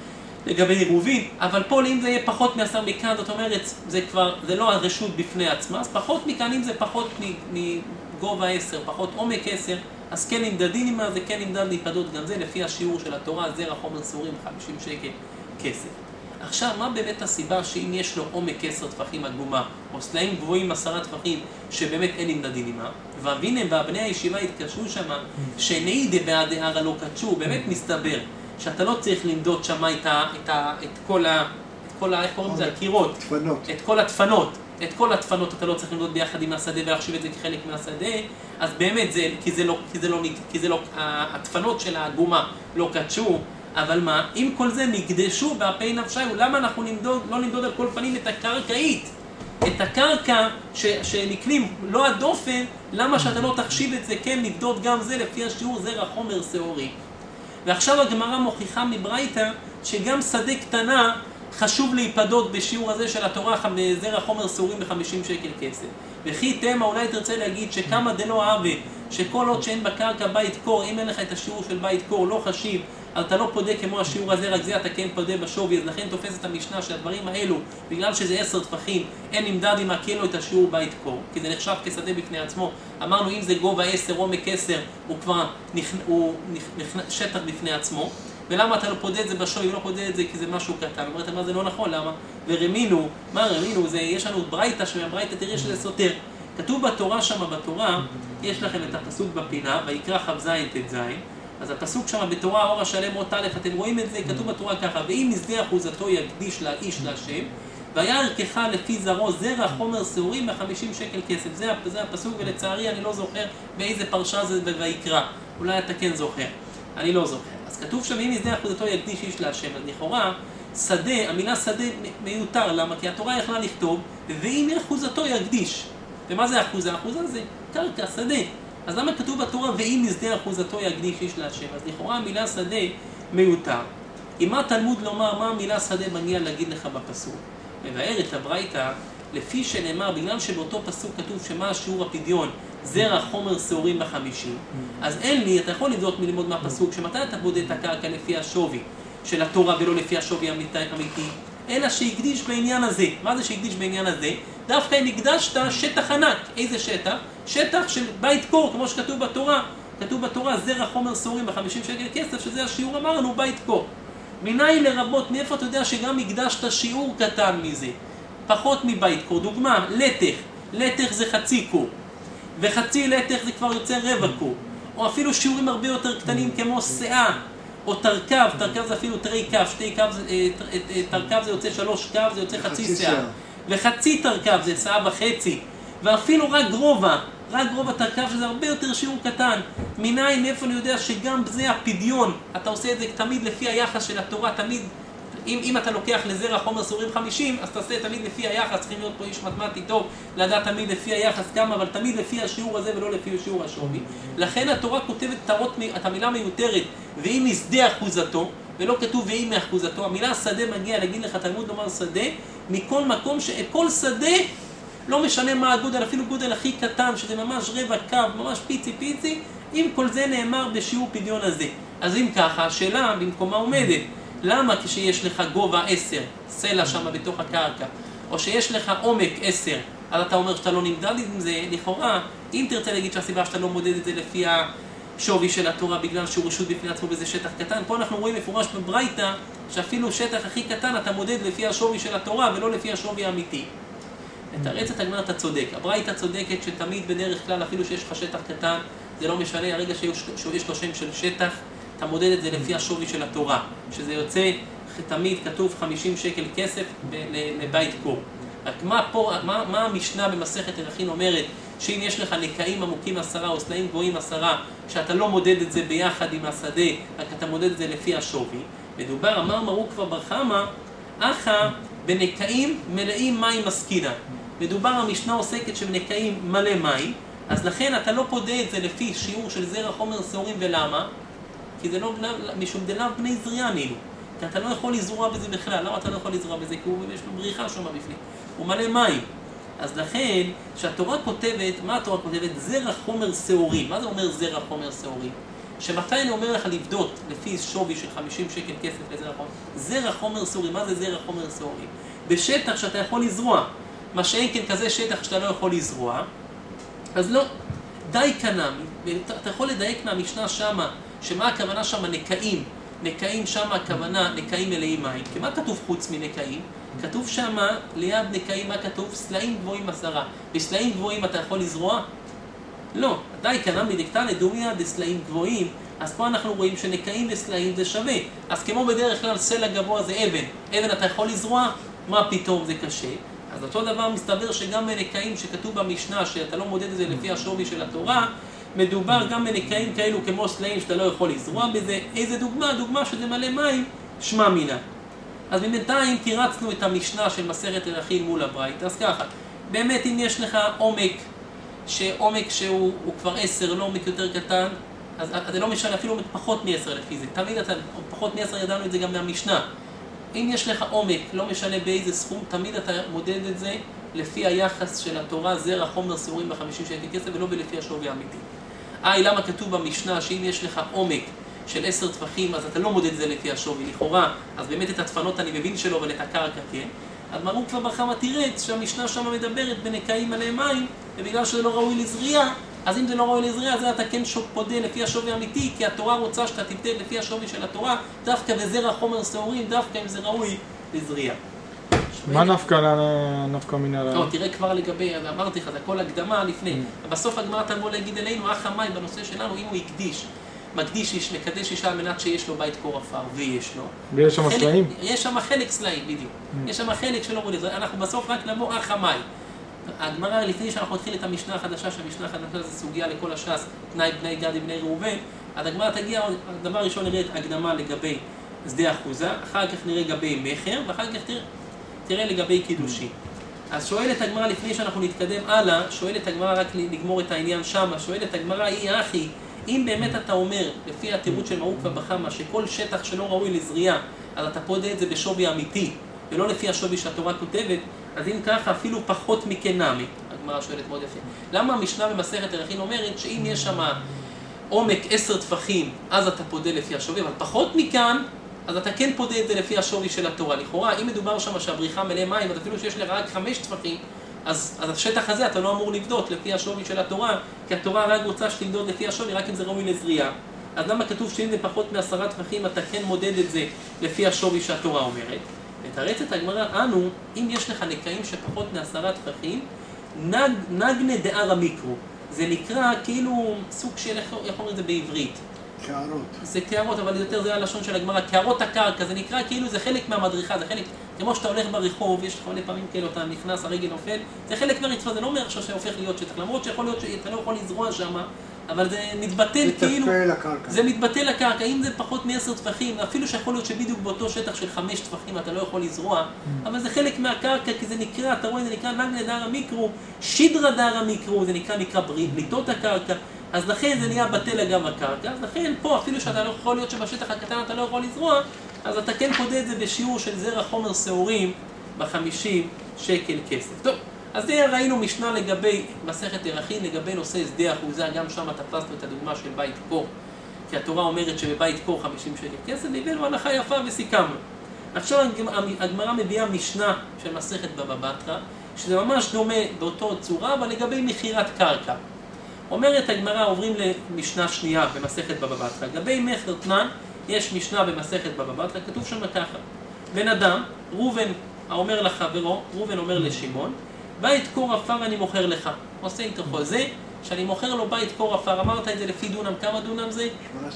לגבי עירובין, אבל פה אם זה יהיה פחות מעשר מכאן, זאת אומרת, זה כבר, זה לא הרשות בפני עצמה, אז פחות מכאן, אם זה פחות מגובה עשר, פחות עומק עשר, אז כן נמדדים עם מה, זה כן נמדד להיפדות גם זה, לפי השיעור של התורה, זרע חומר שעורים, חמישים שקל כסף. עכשיו, מה באמת הסיבה שאם יש לו עומק עשר טפחים עגומה, או סלעים גבוהים עשרה טפחים, שבאמת אין נמדדים עימה, והנה בני הישיבה התקשרו שמה, שנעידה בעד הערה לא קדשו, באמת מסתבר שאתה לא צריך למדוד שמה את, ה, את, ה, את כל ה... את כל ה... איך קוראים לזה? הקירות.
תפנות.
את כל התפנות. את כל התפנות אתה לא צריך למדוד ביחד עם השדה ולהחשיב את זה כחלק מהשדה, אז באמת זה, כי זה לא, כי זה לא, כי זה לא, התפנות של העגומה לא קדשו, אבל מה, אם כל זה נקדשו באפי נפשי, למה אנחנו נמדוד, לא נמדוד על כל פנים את הקרקעית? את הקרקע ש, שנקנים, לא הדופן, למה שאתה לא תחשיב את זה, כן, נבדוד גם זה לפי השיעור זרע חומר שעורי. ועכשיו הגמרא מוכיחה מברייתא שגם שדה קטנה חשוב להיפדות בשיעור הזה של התורה זרע חומר שעורים ב-חמישים שקל כסף. וכי תמה, אולי תרצה להגיד שכמה דלא אהבה, שכל עוד שאין בקרקע בית קור, אם אין לך את השיעור של בית קור, לא חשיב, אז אתה לא פודה כמו השיעור הזה, רק זה אתה כן פודה בשווי, אז לכן תופס את המשנה שהדברים האלו, בגלל שזה עשר טפחים, אין נמדד אם כן לו את השיעור בית קור, כי זה נחשב כשדה בפני עצמו. אמרנו אם זה גובה עשר, עומק עשר, הוא כבר נכ... הוא נכ... שטח בפני עצמו, ולמה אתה לא פודה את זה בשווי, לא פודה את זה כי זה משהו קטן. אומרת, מה זה לא נכון, למה? ורמינו, מה רמינו? זה, יש לנו ברייתא, שמברייתא תראה שזה סותר. כתוב בתורה שם, בתורה, יש לכם את הפסוק בפינה, ויקרא כ"ז ט"ז, אז הפסוק שם בתורה, האור השלם אות א', אתם רואים את זה, כתוב בתורה ככה, ואם משדה אחוזתו יקדיש לאיש להשם, והיה ערכך לפי זרעו זרע חומר שעורים ב-חמישים שקל כסף. זה, זה הפסוק, ולצערי אני לא זוכר באיזה פרשה זה ויקרא. אולי אתה כן זוכר, אני לא זוכר. אז כתוב שם, ואם משדה אחוזתו יקדיש איש להשם, אז לכאורה, שדה, המילה שדה מיותר, למה? כי התורה יכלה לכתוב, ואם אחוזתו יקדיש. ומה זה אחוזה? אחוזה זה קרקע, שדה. אז למה כתוב בתורה, ואם משדה אחוזתו יקדיש איש להשם? אז לכאורה המילה שדה מיותר. אם מה תלמוד לומר, מה המילה שדה מגיע להגיד לך בפסוק? מבאר את הברייתא, לפי שנאמר, בגלל שבאותו פסוק כתוב שמה השיעור הפדיון, זרע חומר שעורים בחמישים, אז אין לי, אתה יכול לבדוק מלמוד מהפסוק, שמתי אתה בודק את הקרקע לפי השווי של התורה ולא לפי השווי האמיתי, אלא שהקדיש בעניין הזה. מה זה שהקדיש בעניין הזה? דווקא אם הקדשת שטח ענק. איזה שטח? שטח של בית קור, כמו שכתוב בתורה. כתוב בתורה, זרע חומר שעורים ב-חמישים שקל כסף, שזה השיעור, אמרנו, בית קור. מנין לרבות, מאיפה אתה יודע שגם הקדשת שיעור קטן מזה? פחות מבית קור. דוגמה, לטח. לטח זה חצי קור. וחצי לטח זה כבר יוצא רבע קור. או אפילו שיעורים הרבה יותר קטנים כמו שאה. או תרכב, תרכב זה אפילו תרי קו, שתי קו, תרכב זה יוצא שלוש קו, זה יוצא חצי שאה. וחצי תרכב זה שאה וחצי. ואפילו רק גרובה, רק גרובה תרכב שזה הרבה יותר שיעור קטן. מנין, מאיפה אני יודע שגם זה הפדיון, אתה עושה את זה תמיד לפי היחס של התורה, תמיד, אם, אם אתה לוקח לזרע חומר שעורים חמישים, אז תעשה תמיד לפי היחס, צריכים להיות פה איש מתמטי טוב, לדעת תמיד לפי היחס כמה, אבל תמיד לפי השיעור הזה ולא לפי שיעור השווי. לכן התורה כותבת תרות, את המילה מיותרת, ואם משדה אחוזתו, ולא כתוב ואם מאחוזתו, המילה שדה מגיע להגיד לך תלמוד לומר שדה, מכל מקום שכל שדה, לא משנה מה הגודל, אפילו גודל הכי קטן, שזה ממש רבע קו, ממש פיצי פיצי, אם כל זה נאמר בשיעור פדיון הזה. אז אם ככה, השאלה במקומה עומדת, למה כשיש לך גובה עשר, סלע שם בתוך הקרקע, או שיש לך עומק עשר, אז אתה אומר שאתה לא נמדד עם זה, לכאורה, אם תרצה להגיד שהסיבה שאתה לא מודד את זה לפי השווי של התורה, בגלל שהוא רשות בפני עצמו בזה שטח קטן, פה אנחנו רואים מפורש בברייתא, שאפילו שטח הכי קטן אתה מודד לפי השווי של התורה, ולא לפי השווי האמיתי. לתרץ את הגמרא, אתה צודק. הברייתא צודקת שתמיד בדרך כלל, אפילו שיש לך שטח קטן, זה לא משנה, הרגע שיש לו שם של שטח, אתה מודד את זה לפי השווי של התורה, שזה יוצא, תמיד כתוב חמישים שקל כסף לבית קור. רק מה פה, מה, מה המשנה במסכת ערכין אומרת, שאם יש לך נקעים עמוקים עשרה או סלעים גבוהים עשרה, שאתה לא מודד את זה ביחד עם השדה, רק אתה מודד את זה לפי השווי. מדובר, אמר מרו כבר בר חמא, אחא בנקעים מלאים מים מסקינה. מדובר, המשנה עוסקת שבנקעים מלא מים, אז לכן אתה לא פודה את זה לפי שיעור של זרע חומר שעורים. ולמה? כי זה לא משום דלאו בני זריעה נילו. כי אתה לא יכול לזרוע בזה בכלל. למה אתה לא יכול לזרוע בזה? כי הוא יש לו בריחה שמה בפנים. הוא מלא מים. אז לכן, שהתורה כותבת, מה התורה כותבת? זרע חומר שעורים. מה זה אומר זרע חומר שעורים? שמתי אני אומר לך לבדות לפי שווי של חמישים שקל כסף לזרע חומר? זרע חומר שעורים. מה זה זרע חומר שעורים? בשטח שאתה יכול לזרוע. מה שאין כן כזה שטח שאתה לא יכול לזרוע, אז לא. די כנם. אתה יכול לדייק מהמשנה שמה, שמה הכוונה שמה? נקעים. נקעים שמה הכוונה, נקעים מלאים מים. כי מה כתוב חוץ מנקעים? כתוב שמה, ליד נקעים, מה כתוב? סלעים גבוהים עשרה. בסלעים גבוהים אתה יכול לזרוע? לא. די כנם מדקתא לדומיה דסלעים גבוהים. אז פה אנחנו רואים שנקעים וסלעים זה שווה. אז כמו בדרך כלל סלע גבוה זה אבן. אבן אתה יכול לזרוע? מה פתאום זה קשה? אז אותו דבר מסתבר שגם בנקעים שכתוב במשנה, שאתה לא מודד את זה לפי השווי של התורה, מדובר גם בנקעים כאלו כמו סלעים שאתה לא יכול לזרוע בזה. איזה דוגמה? דוגמה שזה מלא מים, שמע מינה. אז בינתיים תירצנו את המשנה של מסכת ערכין מול הברייתא. אז ככה, באמת אם יש לך עומק, שעומק שהוא כבר עשר, לא עומק יותר קטן, אז זה לא משנה, אפילו פחות מ-עשר לפי זה. תמיד אתה, פחות מ-עשר ידענו את זה גם מהמשנה. אם יש לך עומק, לא משנה באיזה סכום, תמיד אתה מודד את זה לפי היחס של התורה, זרע, חומר, שעורים ב-חמישים שקל כסף, ולא לפי השווי האמיתי. אה, למה כתוב במשנה שאם יש לך עומק של עשר טפחים, אז אתה לא מודד את זה לפי השווי, לכאורה, אז באמת את התפנות אני מבין שלו, אבל את הקרקע כן. אז מרו כבר בחמה תירץ שהמשנה שם מדברת בנקעים עליהם מים, ובגלל שזה לא ראוי לזריעה, אז אם זה לא ראוי לזריעה, אז אתה כן פודה לפי השווי האמיתי, כי התורה רוצה שאתה תבדל לפי השווי של התורה, דווקא בזרע חומר שעורים, דווקא אם זה ראוי לזריעה.
מה נפקא נפקא מינה?
לא, תראה כבר לגבי, אמרתי לך, זה הכל הקדמה לפני. בסוף הגמרא תבוא להגיד אלינו, אח המים בנושא שלנו, אם הוא הקדיש, מקדיש איש, מקדש אישה על מנת שיש לו בית קור עפר, ויש לו.
ויש שם סלעים?
יש שם חלק סלעים, בדיוק. יש שם חלק שלא רואים לזה. אנחנו בסוף רק נבוא אח המים. הגמרא, לפני שאנחנו נתחיל את המשנה החדשה, שהמשנה החדשה זה סוגיה לכל הש"ס, תנאי בני גד ובני ראובן, אז הגמרא תגיע, דבר ראשון נראה את הקדמה לגבי שדה אחוזה, אחר כך נראה לגבי מחר, ואחר כך תראה, תראה לגבי קידושין. אז שואלת הגמרא, לפני שאנחנו נתקדם הלאה, שואלת הגמרא רק לגמור את העניין שמה, שואלת הגמרא, היא אחי, אם באמת אתה אומר, לפי התירוץ של מרוק ובחמה, שכל שטח שלא ראוי לזריעה, אז אתה פודה את זה בשווי אמיתי, ולא לפי השווי שהתורה כותבת, אז אם ככה, אפילו פחות מכן נמי. הגמרא שואלת מאוד יפה. למה המשנה במסכת ערכין אומרת שאם יש שם עומק עשר טפחים, אז אתה פודה לפי השווי, אבל פחות מכאן, אז אתה כן פודה את זה לפי השווי של התורה. לכאורה, אם מדובר שם שהבריחה מלא מים, אז אפילו שיש לך רק חמש טפחים, אז, אז השטח הזה אתה לא אמור לבדות לפי השווי של התורה, כי התורה רק רוצה שתמדוד לפי השווי, רק אם זה ראוי לזריעה. אז למה כתוב שאם זה פחות מעשרה טפחים, אתה כן מודד את זה לפי השווי שהתורה אומרת? מתרצת הגמרא, אנו, אם יש לך נקעים שפחות מעשרה טפחים, נג, נגנה דארה מיקרו. זה נקרא כאילו סוג של, איך אומרים את זה בעברית?
קערות.
זה קערות, אבל יותר זה הלשון של הגמרא, קערות הקרקע, זה נקרא כאילו זה חלק מהמדריכה, זה חלק, כמו שאתה הולך ברחוב, יש לך מלא פעמים כאלה, אתה נכנס, הרגל נופל, זה חלק מהרצפה, זה לא אומר עכשיו שהופך להיות שטח, למרות שיכול להיות שאתה לא יכול לזרוע שם, אבל זה מתבטל כאילו, זה מתבטל לקרקע, אם זה פחות מעשר טפחים, אפילו שיכול להיות שבדיוק באותו שטח של חמש טפחים אתה לא יכול לזרוע, אבל זה חלק מהקרקע, כי זה נקרא, אתה רואה, זה נקרא נגנה דארה מיקרו, שידרה דארה מיקרו, זה נקרא נקרא בליטות הקרקע, אז לכן זה נהיה בטל אגב הקרקע, אז לכן פה אפילו שאתה לא יכול להיות שבשטח הקטן אתה לא יכול לזרוע, אז אתה כן פודה את זה בשיעור של זרע חומר שעורים ב-חמישים שקל כסף. טוב, אז זה ראינו משנה לגבי מסכת ערכין, לגבי נושא שדה אחוזה, גם שם תפסנו את הדוגמה של בית קור, כי התורה אומרת שבבית קור חמישים שקל כסף, והבאנו הלכה יפה וסיכמנו. עכשיו הגמרא מביאה משנה של מסכת בבא בתרא, שזה ממש דומה באותו צורה, אבל לגבי מכירת קרקע. אומרת הגמרא, עוברים למשנה שנייה במסכת בבא בתרא. לגבי מכר תנן, יש משנה במסכת בבא בתרא, כתוב שם ככה. בן אדם, ראובן אומר לחברו, ראובן אומר לשמעון, בית קור עפר אני מוכר לך. עושה איתו חוזה, שאני מוכר לו בית קור עפר. אמרת את זה לפי דונם, כמה דונם זה?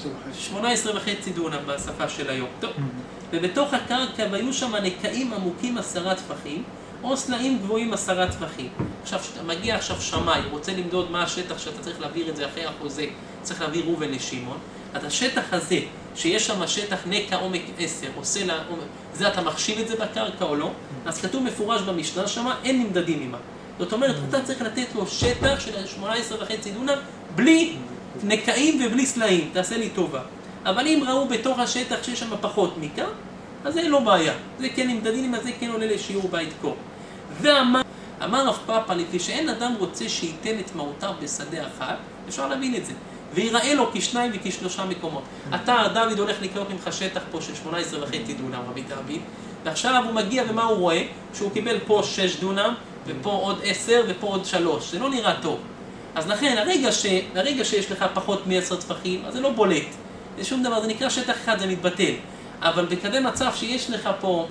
שמונה עשרה וחצי דונם בשפה של היום. טוב. ובתוך הקרקע והיו שם נקעים עמוקים עשרה טפחים, או סלעים גבוהים עשרה טפחים. עכשיו, מגיע עכשיו שמאי, רוצה למדוד מה השטח שאתה צריך להעביר את זה אחרי החוזה, צריך להעביר ראובן לשמעון. אז השטח הזה, שיש שם שטח נקע עומק עשר, עושה לה, זה אתה מחשיב את זה בקרקע או לא? אז כתוב מפורש במשנה שמה, אין נמדדים עימה. זאת אומרת, אתה צריך לתת לו שטח של שמונה עשרה וחצי דונם, בלי נקעים ובלי סלעים, תעשה לי טובה. אבל אם ראו בתוך השטח שיש שם פחות נקע, אז זה לא בעיה. זה כן נמדדים עימה, זה כן עולה לשיעור בית קור. ואמר, אמר רב פאפא, לפי שאין אדם רוצה שייתן את מהותיו בשדה אחד, אפשר להבין את זה. ויראה לו כשניים וכשלושה מקומות. אתה, דוד, הולך לקנות ממך שטח פה של שמונה עשרה וחצי דונם, רבי דוד, ועכשיו הוא מגיע ומה הוא רואה? שהוא קיבל פה שש דונם, ופה עוד עשר, ופה עוד שלוש. זה לא נראה טוב. אז לכן, הרגע, ש... הרגע שיש לך פחות מעשר טפחים, אז זה לא בולט. זה שום דבר, זה נקרא שטח אחד, זה מתבטל. אבל בכדי מצב שיש לך פה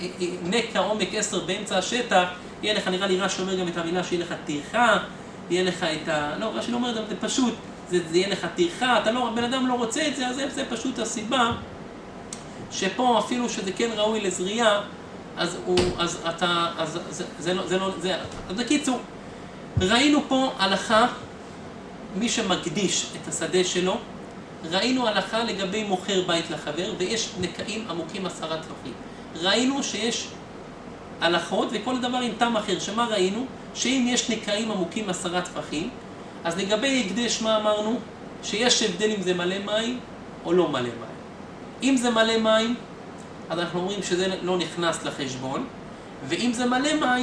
נקע עומק עשר באמצע השטח, יהיה לך, נראה לי רש"י אומר גם את המילה שיהיה לך טרחה, יהיה לך את ה... לא, רש"י לא אומר גם, זה פשוט, זה, זה יהיה לך טרחה, אתה לא, בן אדם לא רוצה את זה, אז זה, זה פשוט הסיבה שפה אפילו שזה כן ראוי לזריעה, אז הוא, אז אתה, אז זה, זה לא, זה לא, זה, אז בקיצור, ראינו פה הלכה, מי שמקדיש את השדה שלו, ראינו הלכה לגבי מוכר בית לחבר, ויש נקעים עמוקים עשרה טפחים. ראינו שיש הלכות, וכל דבר עם טעם אחר. שמה ראינו? שאם יש נקעים עמוקים עשרה טפחים, אז לגבי הקדש מה אמרנו? שיש הבדל אם זה מלא מים או לא מלא מים. אם זה מלא מים, אז אנחנו אומרים שזה לא נכנס לחשבון, ואם זה מלא מים,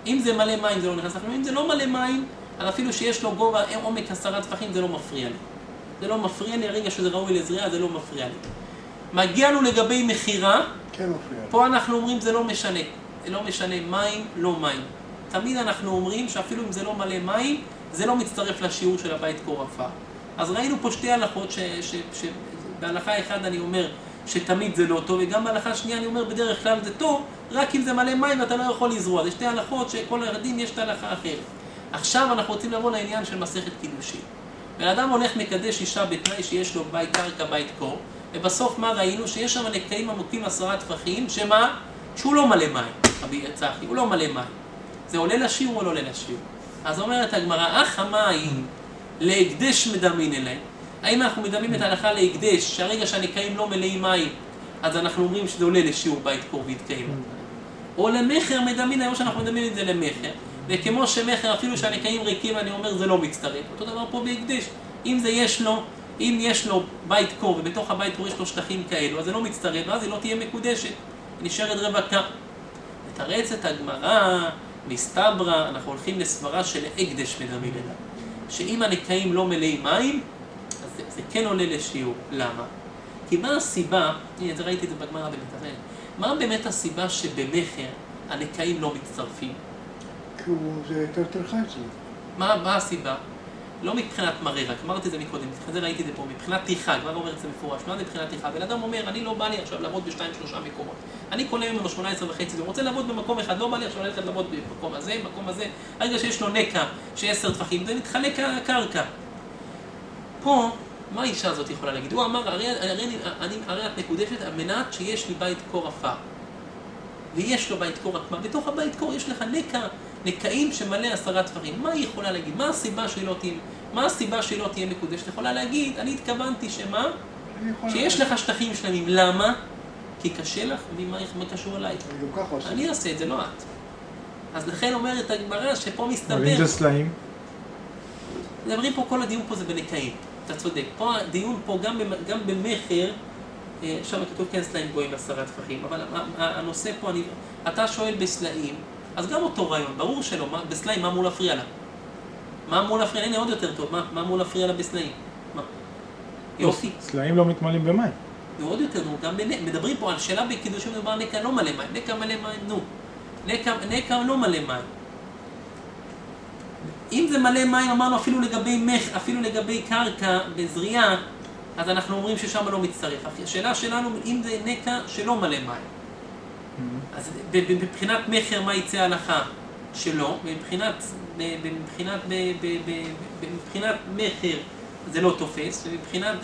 אם זה מלא מים זה לא נכנס לחלום, אם זה לא מלא מים, אז אפילו שיש לו גובה עומק עשרה טפחים זה לא מפריע לי. זה לא מפריע לי, הרגע שזה ראוי לזריעה זה לא מפריע לי. מגיע לנו לגבי מחירה,
כן מפריע.
פה אנחנו אומרים זה לא משנה, זה לא משנה מים, לא מים. תמיד אנחנו אומרים שאפילו אם זה לא מלא מים, זה לא מצטרף לשיעור של הבית קור עפר. אז ראינו פה שתי הלכות, ש, ש, ש, בהלכה אחד אני אומר שתמיד זה לא טוב, וגם בהלכה שנייה אני אומר בדרך כלל זה טוב, רק אם זה מלא מים ואתה לא יכול לזרוע. זה שתי הלכות שכל הדין יש את ההלכה אחרת. עכשיו אנחנו רוצים לבוא לעניין של מסכת קידושין. בן אדם הולך מקדש אישה בתנאי שיש לו בית קרקע, בית קור, ובסוף מה ראינו? שיש שם נקעים עמוקים עשרה טפחים, שמה? שהוא לא מלא מים, רבי צחי, הוא לא מלא מים. זה עולה לשיעור או לא עולה לשיעור? אז אומרת הגמרא, אך המים להקדש מדמין אליהם. האם אנחנו מדמים את ההלכה להקדש, שהרגע שהנקעים לא מלאים מים, אז אנחנו אומרים שזה עולה לשיעור בית קור והתקיים. או למחר מדמין, היום שאנחנו מדמים את זה למחר. וכמו שמחר אפילו שהנקעים ריקים, אני אומר זה לא מצטרף. אותו דבר פה בהקדש. אם זה יש לו, אם יש לו בית קור ובתוך הבית קור יש לו שטחים כאלו, אז זה לא מצטרף, ואז היא לא תהיה מקודשת. היא נשארת רווקה. לתרץ את הגמרא, מסתברא, אנחנו הולכים לסברה של הקדש מדמין אליו. שאם הנקעים לא מלאים מים, אז זה, זה כן עולה לשיעור. למה? כי מה הסיבה, הנה, זה ראיתי את זה בגמרא באמת, מה באמת הסיבה שבמחר הנקעים לא מצטרפים?
כי זה יותר טרחה אצלי.
מה, מה הסיבה? לא מבחינת מראה, רק אמרתי את זה מקודם, זה ראיתי את זה פה, מבחינת תיכה, כבר אומר את זה מפורש, מה זה מבחינת תיכה? בן אדם אומר, אני לא בא לי עכשיו לעבוד בשתיים שלושה מקומות. אני קונה ממנו שמונה עשרה וחצי, הוא רוצה לעבוד במקום אחד, לא בא לי עכשיו ללכת לעבוד במקום הזה, במקום הזה. הרגע שיש לו נקע, שעשר טפחים, זה מתחלק הקרקע. פה, מה האישה הזאת יכולה להגיד? הוא אמר, הרי, הרי, אני, הרי את מקודשת על מנת שיש לי בית קור עפר. ויש לו בית קור עקמה, בתוך הבית קור יש לך נקע, נקעים שמלא עשרה טפחים. מה היא יכולה להגיד? מה הסיבה שהיא לא תהיה, מה הסיבה שהיא לא תהיה מקודשת? יכולה להגיד, אני התכוונתי שמה? שיש לך שטחים שלמים. למה? כי קשה לך, ומה קשור אליי? אני אעשה את זה, לא את. אז לכן אומרת הגמרא שפה מסתבר...
אבל אם זה סלעים?
מדברים פה, כל הדיון פה זה בנקעים. אתה צודק. פה הדיון פה גם, גם במחר, שם כתוב כן סלעים גויים עשרה טפחים, אבל הנושא פה, אני, אתה שואל בסלעים, אז גם אותו רעיון, ברור שלא, מה, בסלעים, מה אמור להפריע לה? מה אמור להפריע לה? הנה עוד יותר טוב, מה, מה אמור להפריע לה בסלעים? מה? יופי.
סלעים לא מתמלאים במים.
נו, עוד יותר, נו, גם בנקע, מדברים פה על שאלה בקידושים, מדבר נקע לא מלא מים, נקע מלא מים, נו. נקע, נקע לא מלא מים. אם זה מלא מים, אמרנו אפילו לגבי מח, אפילו לגבי קרקע בזריעה, אז אנחנו אומרים ששם לא מצטרף. השאלה שלנו, אם זה נקע שלא מלא מים. אז מבחינת מחר מה יצא ההלכה? שלא. מבחינת, מבחינת, מבחינת מחר זה לא תופס, ומבחינת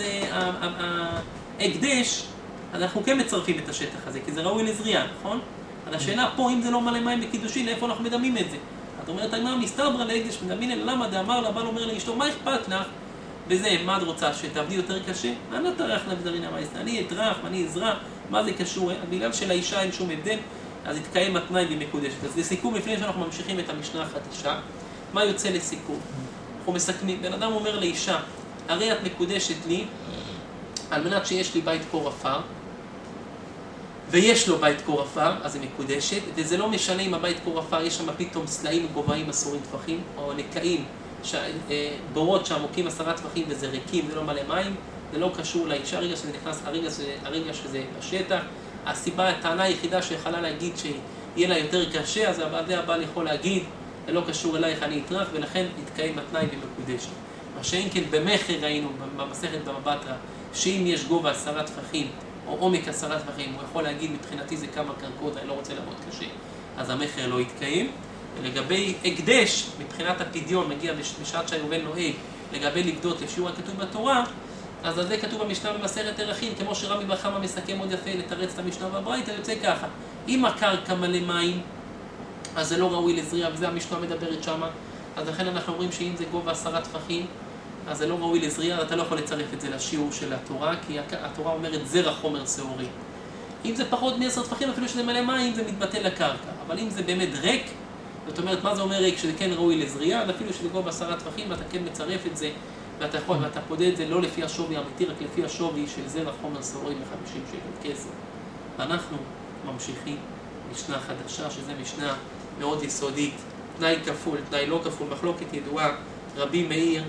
ההקדש, אז אנחנו כן מצרפים את השטח הזה, כי זה ראוי לזריעה, נכון? אז השאלה פה, אם זה לא מלא מים בקידושין, לאיפה אנחנו מדמים את זה? את אומרת, הגמרא מסתברא להקדש מדמין אלא למה דאמר לה, הבעל אומר לאשתו, מה אכפת לך? בזה, מה את רוצה, שתעבדי יותר קשה? מה לא תרח לבדרינה מה יסתה? אני אטרח, אני אזרע, מה זה קשור? בגלל שלאישה אין שום הבדל, אז יתקיים התנאי במקודשת. אז לסיכום, לפני שאנחנו ממשיכים את המשנה החדשה, מה יוצא לסיכום? אנחנו מסכמים, בן אדם אומר לאישה, הרי את מקודשת לי, על מנת שיש לי בית קור עפר, ויש לו בית קור עפר, אז היא מקודשת, וזה לא משנה אם הבית קור עפר, יש שם פתאום סלעים גובהים אסורים טפחים, או נקעים, בורות שעמוקים עשרה טפחים וזה ריקים, זה לא מלא מים, זה לא קשור לאישה, הרגע שזה נכנס, הרגע שזה, הרגע שזה בשטח. הסיבה, הטענה היחידה שיכולה להגיד שיהיה לה יותר קשה, אז הבעל יכול להגיד, זה לא קשור אלייך, אני אטרח, ולכן יתקיים התנאי במקודשת. מה שאין כן במחר ראינו, במסכת בבא בתרא, שאם יש גובה עשרה טפחים, או עומק עשרה טפחים, הוא יכול להגיד, מבחינתי זה כמה קרקעות, אני לא רוצה לעבוד קשה, אז המחר לא יתקיים. ולגבי הקדש, מבחינת הפדיון, מגיע בשעת שהיובל נוהג, לגבי לבדות לשיעור הכתוב בתורה, אז על זה כתוב במשנה במסכת ערכים, כמו שרבי בר חמא מסכם מאוד יפה לתרץ את המשנה והברייתא, יוצא ככה. אם הקרקע מלא מים, אז זה לא ראוי לזריעה, וזה המשנה מדברת שמה. אז לכן אנחנו אומרים שאם זה גובה עשרה טפחים, אז זה לא ראוי לזריעה, אתה לא יכול לצרף את זה לשיעור של התורה, כי התורה אומרת זרע חומר שעורי. אם זה פחות מעשר טפחים, אפילו שזה מלא מים, זה מתבטל לקרקע. אבל אם זה באמת ריק, זאת אומרת, מה זה אומר ריק? שזה כן ראוי לזריעה, ואפילו שזה גובה עשרה טפחים, ואתה כן מצרף את זה, ואתה יכול, ואתה פודה את זה לא לפי השווי האמיתי, רק לפי השווי של זרע חומר שעורי ב-חמישים שקל כסף. ואנחנו ממשיכים משנה חדשה, שזה משנה מאוד יסודית, תנאי כפול, תנאי לא כפול, מחלוקת ידועה, רבי מאיר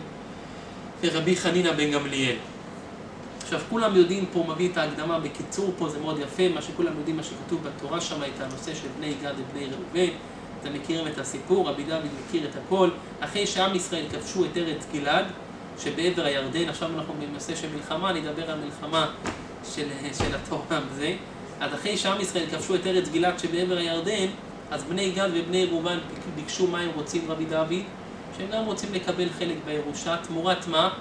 ורבי חנינא בן גמליאל. עכשיו כולם יודעים פה, מביא את ההקדמה בקיצור פה, זה מאוד יפה, מה שכולם יודעים, מה שכתוב בתורה שם, את הנושא של בני גד ובני ראובן. אתם מכירים את הסיפור, רבי דוד מכיר את הכל. אחרי שעם ישראל כבשו את ארץ גלעד, שבעבר הירדן, עכשיו אנחנו בנושא של מלחמה, נדבר על מלחמה של, של התורה בזה. אז אחרי שעם ישראל כבשו את ארץ גלעד שבעבר הירדן, אז בני גד ובני ראובן ביקשו מה הם רוצים, רבי דוד, שהם גם רוצים לקבל חלק בירושה, תמורת מה?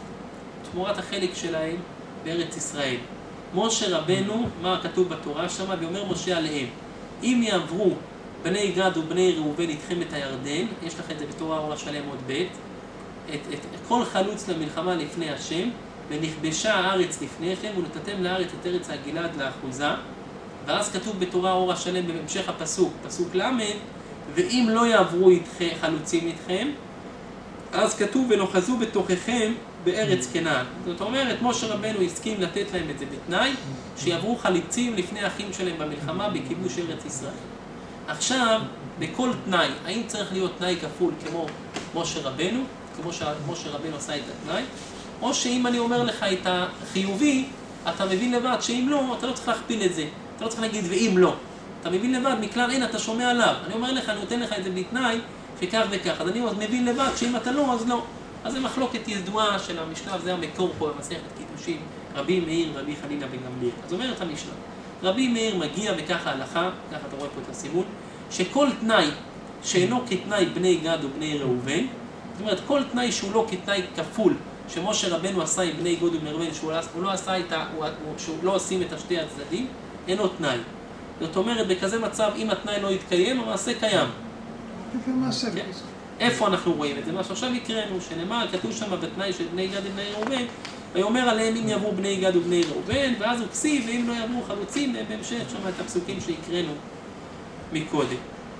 תמורת החלק שלהם בארץ ישראל. משה רבנו, מה כתוב בתורה שם, ואומר משה עליהם, אם יעברו בני גד ובני ראובן איתכם את הירדן, יש לכם את זה בתורה אור השלם עוד ב', את, את, את כל חלוץ למלחמה לפני השם, ונכבשה הארץ לפניכם, ונתתם לארץ את ארץ הגלעד לאחוזה. ואז כתוב בתורה אור השלם בהמשך הפסוק, פסוק למד, ואם לא יעברו איתכם, חלוצים איתכם, אז כתוב ונוחזו בתוככם בארץ כנען. זאת אומרת, משה רבנו הסכים לתת להם את זה בתנאי, שיעברו חלוצים לפני האחים שלהם במלחמה בכיבוש ארץ ישראל. עכשיו, בכל תנאי, האם צריך להיות תנאי כפול כמו משה רבנו, כמו שמשה רבנו עשה את התנאי, או שאם אני אומר לך את החיובי, אתה מבין לבד שאם לא, אתה לא צריך להכפיל את זה. אתה לא צריך להגיד ואם לא. אתה מבין לבד, מכלל אין, אתה שומע עליו. אני אומר לך, אני נותן לך את זה בתנאי, שכך וכך. אז אני מבין לבד שאם אתה לא, אז לא. אז זה מחלוקת ידועה של המשנה, זה המקור פה במסכת קידושין, רבי מאיר ורבי חנינא בן גמליאל. אז אומרת המשנה, רבי מאיר מגיע וככה הלכה, ככה אתה רואה פה את הסימון, שכל תנאי שאינו כתנאי בני גד ובני ראובן, זאת אומרת, כל תנאי שהוא לא כתנאי כפול, שמשה רבנו עשה עם בני גד ובני ראובן, שהוא לא עשה את ה... שהוא לא עושים את השתי הצדדים, אינו תנאי. זאת אומרת, בכזה מצב, אם התנאי לא יתקיים, המעשה קיים.
זה מעשה.
איפה אנחנו רואים את זה? מה שעכשיו יקראנו, שנאמר, כתוב שם בתנאי של בני גד ובני ראובן, ויאמר עליהם אם יעברו בני גד ובני ראובן, ואז הוא כסיב, ואם לא יעברו חלוצים, בהמשך שם את הפסוקים שיקראנו מקודם.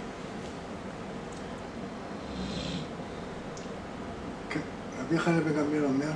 רבי חנינא בן גמליאל אומר,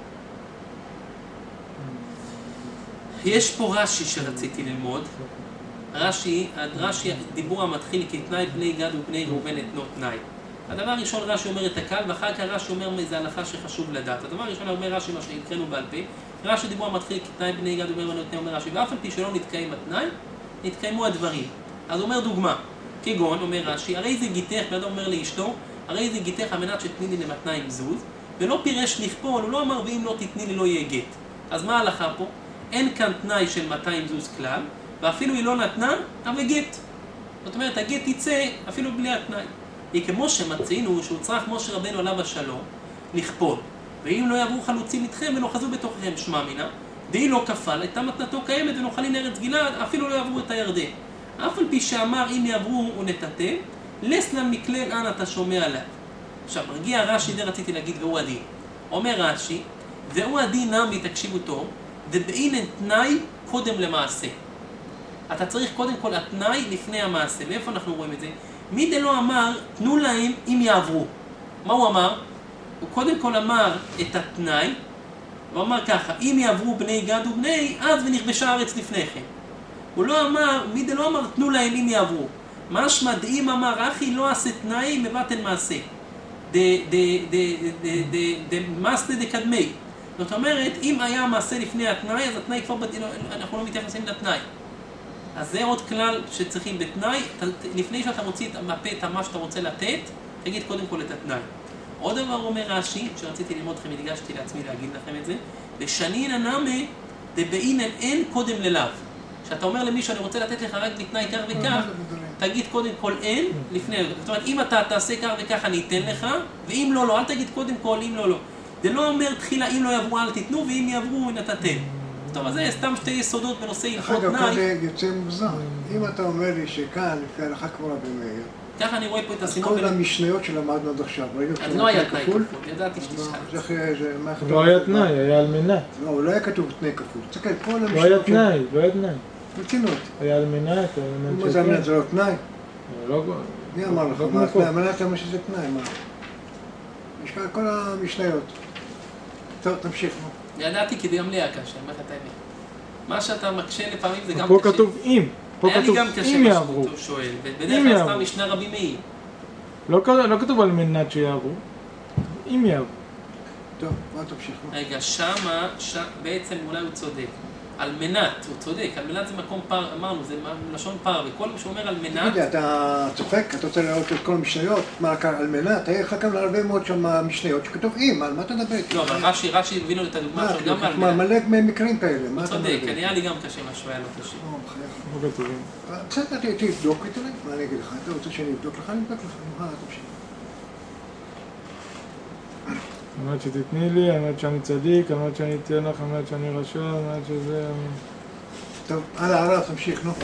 יש פה רש"י שרציתי ללמוד. רש"י, רש"י, דיבור המתחיל כתנאי בני גד ובני ראובן אתנו תנאי. הדבר הראשון רש"י אומר את הקל, ואחר כך רש"י אומר איזה הלכה שחשוב לדעת. הדבר הראשון אומר רש"י, מה שהקראנו בעל פה, רש"י דיבור המתחיל כתנאי בני גד ובני ראובן אתנו, אומר רש"י, ואף על פי שלא נתקיים התנאי, נתקיימו הדברים. אז אומר דוגמה, כגון, אומר רש"י, הרי זה גיתך, ואדם אומר לאשתו, הרי זה גיתך על מנת שתתני לי למתנה עם זוז, ולא פירש לכפול, הוא לא אמר ואם לא תתני לי לא יהיה גט. אז מה ההלכה פה? אין כאן תנאי של מאתיים זוז כלל, ואפילו היא לא נתנה, אבל גט. זאת אומרת, הגט יצא אפילו בלי התנאי. היא כמו שמצינו, שהוא צריך משה רבנו עליו השלום, לכפול. ואם לא יעברו חלוצים איתכם ולא חזו בתוככם שמע מינה, די לא כפל, הייתה מתנתו קיימת ונוחלין ארץ גלעד, אפילו לא יעברו את הירדן. אף על פי שאמר אם יעברו ונתתם, לסלן מכלל אנ אתה שומע עליו. עכשיו, מרגיע רש"י, זה רציתי להגיד, והוא הדין. אומר רש"י, והוא הדין נמי, תקשיבו טוב, דבעינן תנאי קודם למעשה. אתה צריך קודם כל התנאי לפני המעשה. מאיפה אנחנו רואים את זה? מי דלא אמר, תנו להם אם יעברו. מה הוא אמר? הוא קודם כל אמר את התנאי, הוא אמר ככה, אם יעברו בני גד ובני, אז ונכבשה הארץ לפניכם. הוא לא אמר, מי דלא אמר, תנו להם אם יעברו. משמע דאם אמר, אחי לא עשה תנאי, מבטן מעשה. דמאסטה דקדמי. זאת אומרת, אם היה מעשה לפני התנאי, אז התנאי כבר, אנחנו לא מתייחסים לתנאי. אז זה עוד כלל שצריכים בתנאי, לפני שאתה מוציא מהפה את מה שאתה רוצה לתת, תגיד קודם כל את התנאי. עוד דבר אומר רש"י, שרציתי ללמוד לכם, הדגשתי לעצמי להגיד לכם את זה, ושנין הנמי דבעינן אין קודם ללאו. שאתה אומר למי שאני רוצה לתת לך רק בתנאי כך וכך, תגיד קודם כל אין, לפני. זאת אומרת, אם אתה תעשה כך וכך אני אתן לך, ואם לא, לא, אל תגיד קודם כל, אם לא, לא. זה לא אומר תחילה, אם לא יעברו אל תיתנו, ואם יעברו נתתם. טוב, אז זה סתם שתי יסודות בנושא הלכות תנאי.
אחר כך זה יוצא מוזר. אם אתה אומר לי שכאן, לפי הלכה כמו רבי מאיר,
ככה אני רואה פה את
אז
הסימון.
כל המשניות שלמדנו עד עכשיו,
אז לא היה תנאי כפול, ידעתי שתשאל.
לא היה תנאי, היה על מנת.
לא, לא היה כתוב תנאי כפול. תסתכל, כל המשניות...
לא היה תנאי, לא היה תנאי.
ברצינות.
היה על מנת,
מה זה המנת? זה לא תנאי?
לא...
מי אמר לך? מה תנאי? המנת אמר שזה תנאי, מה? יש כאן כל המשניות. טוב, תמשיך.
ידעתי כי גם לי היה קשה, אני אומר לך את האמת. מה שאתה מקשה לפעמים זה גם
פה
קשה.
כתוב אם. פה
היה לי
כתוב
גם קשה
אם
מה
יעברו.
שהוא שואל, ובדרך כלל סתם משנה רבי מאיר.
לא כ- לא כתוב על מנת שיעברו. אם יעברו.
טוב, מה תמשיך?
רגע, שמה, ש... בעצם אולי הוא צודק. על מנת, הוא צודק, על מנת זה מקום פר, אמרנו, זה לשון פר, וכל מי שאומר על מנת...
תגיד לי, אתה צוחק? אתה רוצה לראות את כל המשניות? מה, על מנת? היה לך כאן הרבה מאוד שם משניות שכתוב אם, על מה אתה מדבר?
לא, אבל רש"י, רש"י הבינו את הדוגמה שלו גם על
מה,
מנת.
מלא מקרים כאלה, מה
הוא
אתה מדבר?
צודק, אני היה לי גם קשה מה שהוא היה לו קשה.
לא, בחייך.
לא כתובים.
בסדר, תבדוק איתי, מה אני אגיד לך? אתה רוצה שאני אבדוק לך? אני אבדוק לך. מה, תמשיך.
על מנת שתתני לי, על מנת שאני צדיק, על מנת שאני אתן לך, על מנת שאני רשע, על מנת שזה...
טוב, הלאה, הלאה, תמשיך, נו.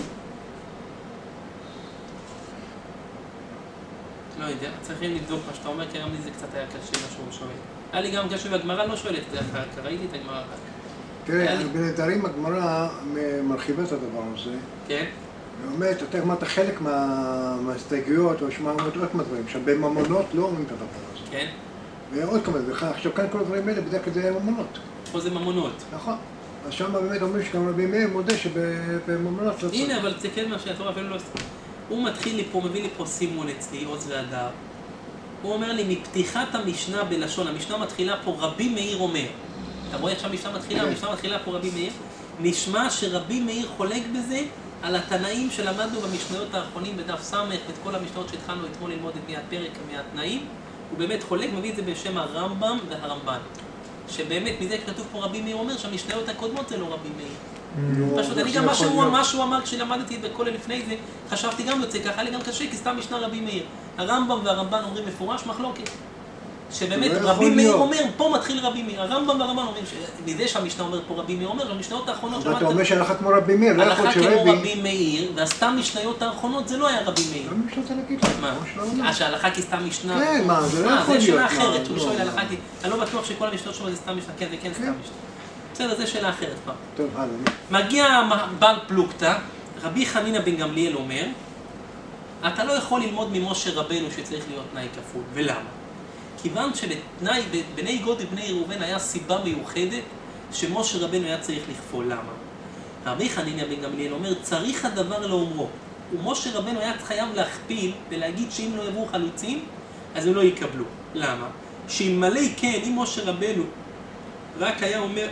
לא יודע, צריכים לבדוק מה שאתה אומר, כי גם לי זה קצת היה קשה מה שהוא שואל. היה לי גם קשה, והגמרא לא שואלת את זה אחר כך, ראיתי את הגמרא אחר כך.
תראה, בנדרים הגמרא מרחיבה את הדבר הזה.
כן?
היא אומרת, אתה אמרת חלק מההסתייגויות, או שמה אומרת עוד כמה דברים. עכשיו, בממונות לא אומרים את הדבר הזה.
כן?
ועוד כמה דברים. עכשיו, כאן כל הדברים האלה, בדרך כלל זה ממונות.
פה זה ממונות.
נכון. אז שם באמת אומרים שגם רבי מאיר מודה שבממונות לא צריך.
הנה, אבל זה כן מה שהתורה אפילו לא... הוא מתחיל לי פה, מביא לי פה סימון אצלי, עוז והדר. הוא אומר לי, מפתיחת המשנה בלשון, המשנה מתחילה פה, רבי מאיר אומר. אתה רואה איך שהמשנה מתחילה? המשנה מתחילה פה רבי מאיר. נשמע שרבי מאיר חולק בזה על התנאים שלמדנו במשניות האחרונים בדף סמך, ואת כל המשניות שהתחלנו אתמול ללמוד את מהפרק מהתנאים. הוא באמת חולק, מביא את זה בשם הרמב"ם והרמב"ן. שבאמת, מזה כתוב פה רבי מאיר אומר שהמשניות הקודמות זה לא רבי מאיר. פשוט, אני גם מה שהוא אמר כשלמדתי בכולל לפני זה, חשבתי גם יוצא ככה, היה לי גם קשה, כי סתם משנה רבי מאיר. הרמב"ם והרמב"ן אומרים מפורש מחלוקת. שבאמת רבי מאיר אומר, פה מתחיל רבי מאיר. הרמב"ם והרמב"ן אומרים, מזה שהמשנה אומר פה רבי מאיר אומר, המשניות האחרונות
שמעת... אתה אומר שהלכה כמו רבי מאיר, לא יכול שרבי...
הלכה כמו רבי מאיר, והסתם משניות האחרונות זה לא היה רבי מאיר.
לא משנה להגיד לך,
מה? אה, שההלכה כי סתם משנה...
כן, מה, זה לא יכול להיות.
זה שאלה אחרת, הוא שואל הלכה כי... אני לא בטוח שכל המשניות שלו זה סתם משנה, כן, זה כן סתם משנה. בסדר, זה שאלה אחרת כבר.
טוב, הלאה.
מגיע בעל פלוגתא, רבי חנינא בן גמליאל אומר, אתה לא יכול ללמוד ממשה רבנו שצריך להיות תנאי כפול, ולמה? כיוון שלתנאי, בני גוד ובני ראובן היה סיבה מיוחדת שמשה רבנו היה צריך לכפול, למה? רבי חנינא בן גמליאל אומר, צריך הדבר לאומרו, ומשה רבנו היה חייב להכפיל ולהגיד שאם לא יבואו חלוצים, אז הם לא יקבלו. למה? שאלמלא כן, אם משה רבנו רק היה אומר,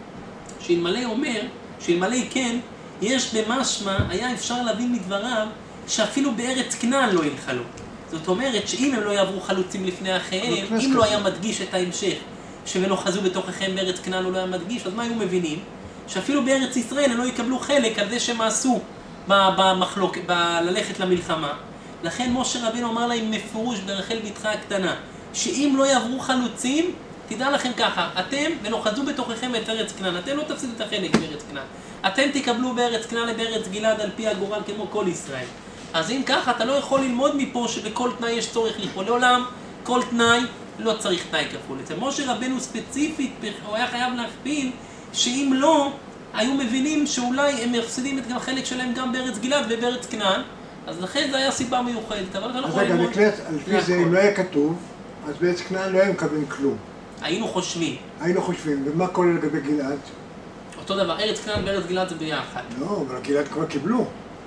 שאלמלא אומר, שאלמלא כן, יש במשמע, היה אפשר להבין מדבריו, שאפילו בארץ כנען לא ינחלו. זאת אומרת שאם הם לא יעברו חלוצים לפני אחיהם, אם לא היה מדגיש את ההמשך, שהם חזו בתוככם בארץ כנען הוא לא היה מדגיש, אז מה היו מבינים? שאפילו בארץ ישראל הם לא יקבלו חלק על זה שהם עשו במחלוק, ללכת למלחמה. לכן משה רבינו אמר להם מפרוש ברחל בתך הקטנה, שאם לא יעברו חלוצים, תדע לכם ככה, אתם ולא חזו בתוככם את ארץ כנען, אתם לא תפסידו את החלק בארץ כנען. אתם תקבלו בארץ כנען ובארץ גלעד על פי הגורל כמו כל ישראל. אז אם ככה, אתה לא יכול ללמוד מפה שבכל תנאי יש צורך לכפול. לעולם, כל תנאי לא צריך תנאי כפול. אצל משה רבנו ספציפית, הוא היה חייב להכפיל, שאם לא, היו מבינים שאולי הם מפסידים את החלק שלהם גם בארץ גלעד ובארץ כנען, אז לכן זה היה סיבה מיוחדת, אבל אתה לא יכול ללמוד.
אז רגע, לפי זה, אם לא היה כתוב, אז בארץ כנען לא היו מקבלים כלום.
היינו חושבים.
היינו חושבים, ומה כולל לגבי גלעד?
אותו דבר, ארץ כנען וארץ גלעד זה ביחד.
לא, אבל גלעד כבר קיבלו.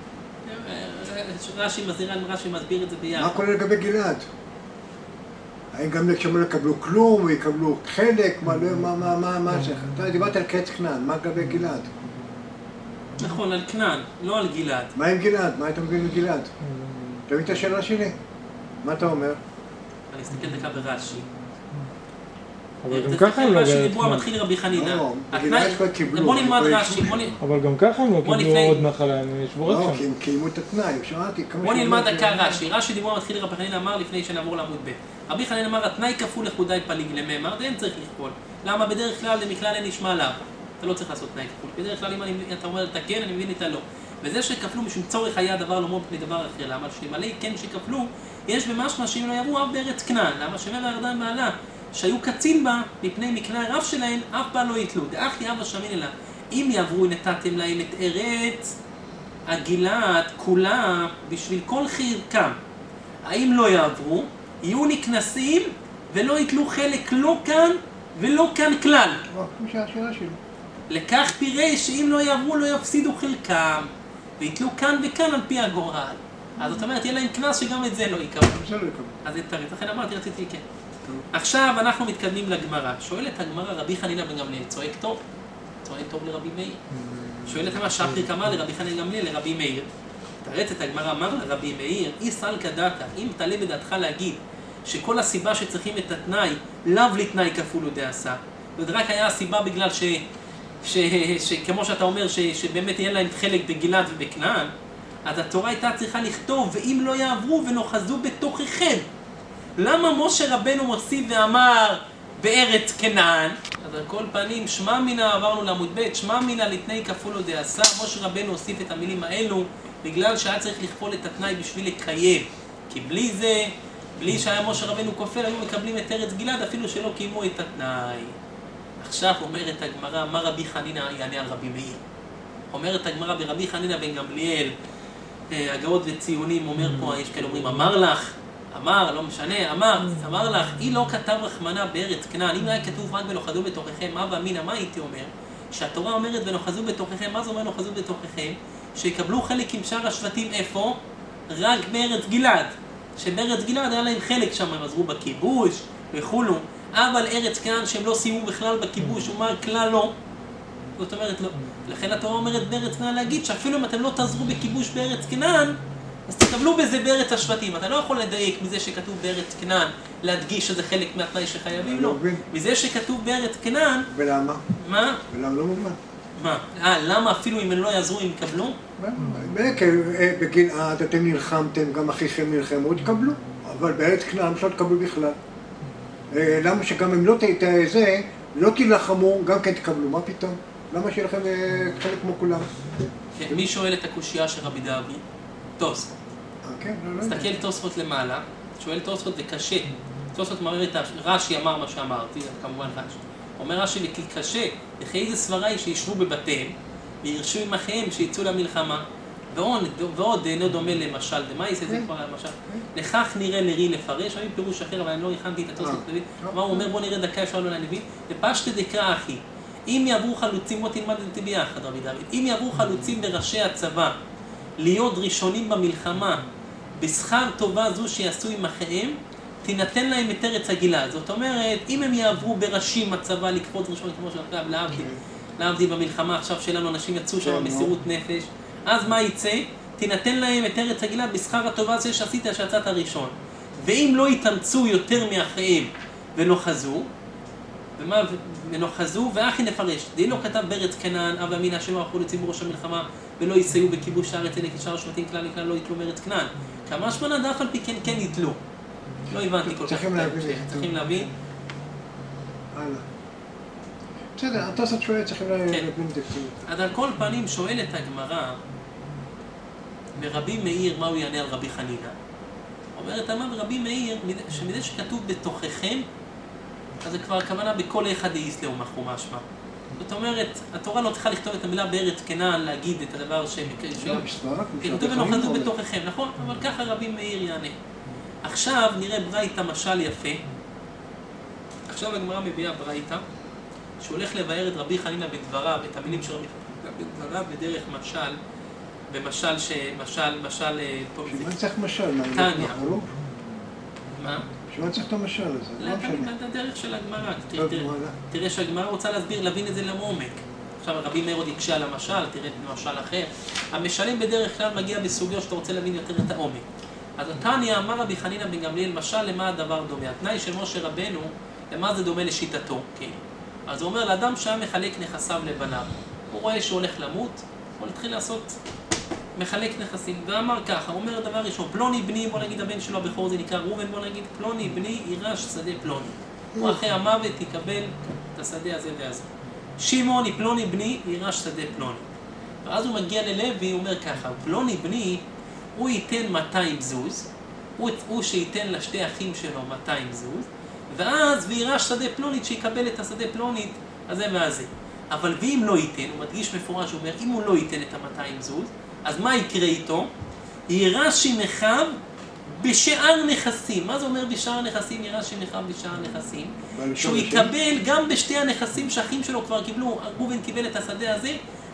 רש"י מסביר, רש"י מסביר את זה ביחד.
מה כולל לגבי גלעד? האם גם שם לא יקבלו כלום, או יקבלו חלק, מה, מה, מה, מה, מה זה? אתה דיברת על קץ כנען, מה לגבי גלעד?
נכון, על כנען, לא על גלעד.
מה עם גלעד? מה אתה מבין עם גלעד? אתה מבין את השאלה שלי? מה אתה אומר?
אני אסתכל דקה ברש"י.
אבל גם ככה הם לא
דיבוע מתחיל רבי חנינא.
לא, בגלעד כבר קיבלו.
בוא נלמד רש"י.
אבל גם ככה הם לא קיבלו עוד נחלה, הם ישבו רק
לא,
שם.
כי הם קיימו את התנאי, שמעתי כמה...
בוא נלמד דקה רש"י. רש"י דיבוע מתחיל רבי חנינא אמר לפני שנעבור לעמוד ב'. רבי חנינא אמר, התנאי כפול לחודאי פליג למאמר, אין צריך לכפול. למה? בדרך כלל למכלל אין נשמע לאו. אתה לא צריך לעשות תנאי כפול. בדרך כלל אם אתה אומר את הכן, אני מבין את הלא. וזה שכפלו משום צורך היה דבר לא מפני דבר אחר. למה? שמלא כן שכפלו, יש במשמע שאם לא יבואו אף בארץ כנען. למה? שמר הירדן מעלה, שהיו קצין בה מפני מקנה רב שלהן, אף בה לא יתלו. דאך יאבא שמין אלא, אם יעברו נתתם להם את ארץ הגלעד כולה בשביל כל חלקם. האם לא יעברו, יהיו נקנסים ולא יתלו חלק לא כאן ולא כאן כלל.
כמו שהשאלה שלי.
לכך פירש שאם לא יעברו לא יפסידו חלקם. ויתלו כאן וכאן על פי הגורל. אז זאת אומרת, יהיה להם קנס שגם את זה לא יקבלו.
זה לא יקבלו.
אז תראה, לכן אמרתי, רציתי כן. עכשיו אנחנו מתקדמים לגמרא. שואלת הגמרא, רבי חנינא בן גמליאל, צועק טוב? צועק טוב לרבי מאיר. שואלת מה שפריק אמר לרבי חנינא בן גמליאל, לרבי מאיר. תראה את הגמרא, אמר לרבי מאיר, איסל כדאתא, אם תעלה בדעתך להגיד שכל הסיבה שצריכים את התנאי, לאו לתנאי כפול ודעשה. ורק היה הסיבה בגלל ש... ש... שכמו שאתה אומר, ש... שבאמת יהיה להם חלק בגלעד ובכנען, אז התורה הייתה צריכה לכתוב, ואם לא יעברו ונוחזו בתוככם. למה משה רבנו מוסיף ואמר בארץ כנען? אז על כל פנים, שמע מינה, עברנו לעמוד ב', שמע מינה לתנאי כפול ודעשה, משה רבנו הוסיף את המילים האלו, בגלל שהיה צריך לכפול את התנאי בשביל לקיים. כי בלי זה, בלי שהיה משה רבנו כופל, היו מקבלים את ארץ גלעד, אפילו שלא קיימו את התנאי. עכשיו אומרת הגמרא, מה רבי חנינא יענה על רבי מאיר? אומרת הגמרא ברבי חנינא בן גמליאל, הגאות וציונים, אומר פה, יש כאלה אומרים, אמר לך, אמר, לא משנה, אמר, אמר לך, היא לא כתב רחמנה בארץ כנען, אם היה כתוב רק ונוחזו בתוככם, מה ואמינא, מה הייתי אומר? שהתורה אומרת ונוחזו בתוככם, מה זה אומר נוחזו בתוככם? שיקבלו חלק עם שאר השבטים איפה? רק בארץ גלעד. שבארץ גלעד היה להם חלק שם, הם עזרו בכיבוש וכולו, אבל ארץ כנען שהם לא סיימו בכלל בכיבוש, הוא אומר כלל לא. זאת אומרת לא. לכן התורה אומרת בארץ כנען להגיד שאפילו אם אתם לא תעזרו בכיבוש בארץ כנען, אז תקבלו בזה בארץ השבטים. אתה לא יכול לדייק מזה שכתוב בארץ כנען, להדגיש שזה חלק מהתנאי שחייבים לו. מזה שכתוב בארץ כנען...
ולמה?
מה?
ולמה לא מובן?
מה? אה, למה אפילו אם הם לא יעזרו, הם יקבלו?
בגלעד אתם נלחמתם, גם אחיכם נלחמו, תקבלו. אבל בארץ כנען לא תקבלו בכלל. למה שגם אם לא זה, לא תילחמו, גם כן תקבלו. מה פתאום? למה שיהיה לכם חלק כמו כולם?
מי שואל את הקושייה של רבי דוד? תוספות. תסתכל תוספות למעלה, שואל תוספות וקשה. תוספות מראה את רש"י אמר מה שאמרתי, כמובן רש"י. אומר רש"י וכי קשה, לכי איזה סברה היא שישבו בבתיהם וירשו עם אחיהם שיצאו למלחמה. ועוד, ועוד אינו דומה למשל, ומה יעשה זה כבר למשל? לכך נראה לרי לפרש, אני פירוש אחר, אבל אני לא הכנתי את התוספות. מה הוא אומר? בוא נראה דקה אפשר לו להנביא. ופשט דקרא אחי, אם יעברו חלוצים, בוא תלמד את זה ביחד רבי דוד, אם יעברו חלוצים בראשי הצבא להיות ראשונים במלחמה בשכר טובה זו שיעשו עם אחיהם, תינתן להם את ארץ הגלעד. זאת אומרת, אם הם יעברו בראשים הצבא לקפוץ ראשון כמו שעכשיו להבדיל, להבדיל במלחמה עכשיו שלנו אנשים יצאו שם מסירות נפש, אז מה יצא? תינתן להם את ארץ הגלעד בשכר הטובה זו שעשית שיצאת הראשון. ואם לא יתאמצו יותר מאחיהם ונוחזו, ומה, ונוחזו, ואחי נפרש, די לא כתב בארץ כנען, אב אמינא שלא הלכו לציבור ראש המלחמה, ולא יסייעו בכיבוש הארץ, אלא כשאר השבטים כלל לכלל לא יתלו מארץ כנען. כמה שמונה דף על פי כן כן יתלו. לא הבנתי כל כך.
צריכים להבין.
צריכים להבין.
הלאה. בסדר, התוספות שואל, צריכים להבין את זה.
אז על כל פנים שואלת הגמרא, ברבי מאיר, מה הוא יענה על רבי חנינא? אומרת, אמר רבי מאיר, שמזה שכתוב בתוככם, אז זה כבר הכוונה בכל אחד דאיסלאו מחו משמע. זאת אומרת, התורה לא צריכה לכתוב את המילה בארץ כנען, להגיד את הדבר שהם... כתוב ונוחזו בתוככם, נכון? אבל ככה רבי מאיר יענה. עכשיו נראה ברייתא משל יפה. עכשיו הגמרא מביאה ברייתא, שהולך לבאר את רבי חנינא בדבריו, את המילים של רבי חנינא בדבריו בדרך משל, במשל שמשל, משל...
שמה צריך משל?
תניא. מה?
שמה צריך את המשל הזה?
לא, את הדרך של הגמרא. תראה שהגמרא רוצה להסביר, להבין את זה לעומק. עכשיו רבי מאיר עוד יקשה על המשל, תראה את משל אחר. המשלים בדרך כלל מגיע בסוגיות שאתה רוצה להבין יותר את העומק. אז תניא אמר רבי חנינא בן גמליאל, משל למה הדבר דומה? התנאי של משה רבנו, למה זה דומה לשיטתו? כן. אז הוא אומר, לאדם שהיה מחלק נכסיו לבניו, הוא רואה שהוא הולך למות, הוא התחיל לעשות, מחלק נכסים, ואמר ככה, הוא אומר דבר ראשון, פלוני בני, בוא נגיד הבן שלו הבכור, זה נקרא ראובן, בוא נגיד, פלוני בני יירש שדה פלוני. הוא אחרי המוות יקבל את השדה הזה והזה. שמעון, פלוני בני, יירש שדה פלוני. ואז הוא מגיע ללוי, הוא אומר ככה, פלוני בני, הוא ייתן מאתיים זוז, הוא, הוא שייתן לשתי אחים שלו מאתיים זוז, ואז וירש שדה פלונית שיקבל את השדה פלונית הזה והזה. אבל ואם לא ייתן, הוא מדגיש מפורש, הוא אומר, אם הוא לא ייתן את ה-מאתיים זוז, אז מה יקרה איתו? יירש שמחיו בשאר נכסים. מה זה אומר בשאר נכסים? יירש שמחיו בשאר נכסים. שהוא יקבל גם בשתי הנכסים שהאחים שלו כבר קיבלו, ראובן קיבל את השדה הזה,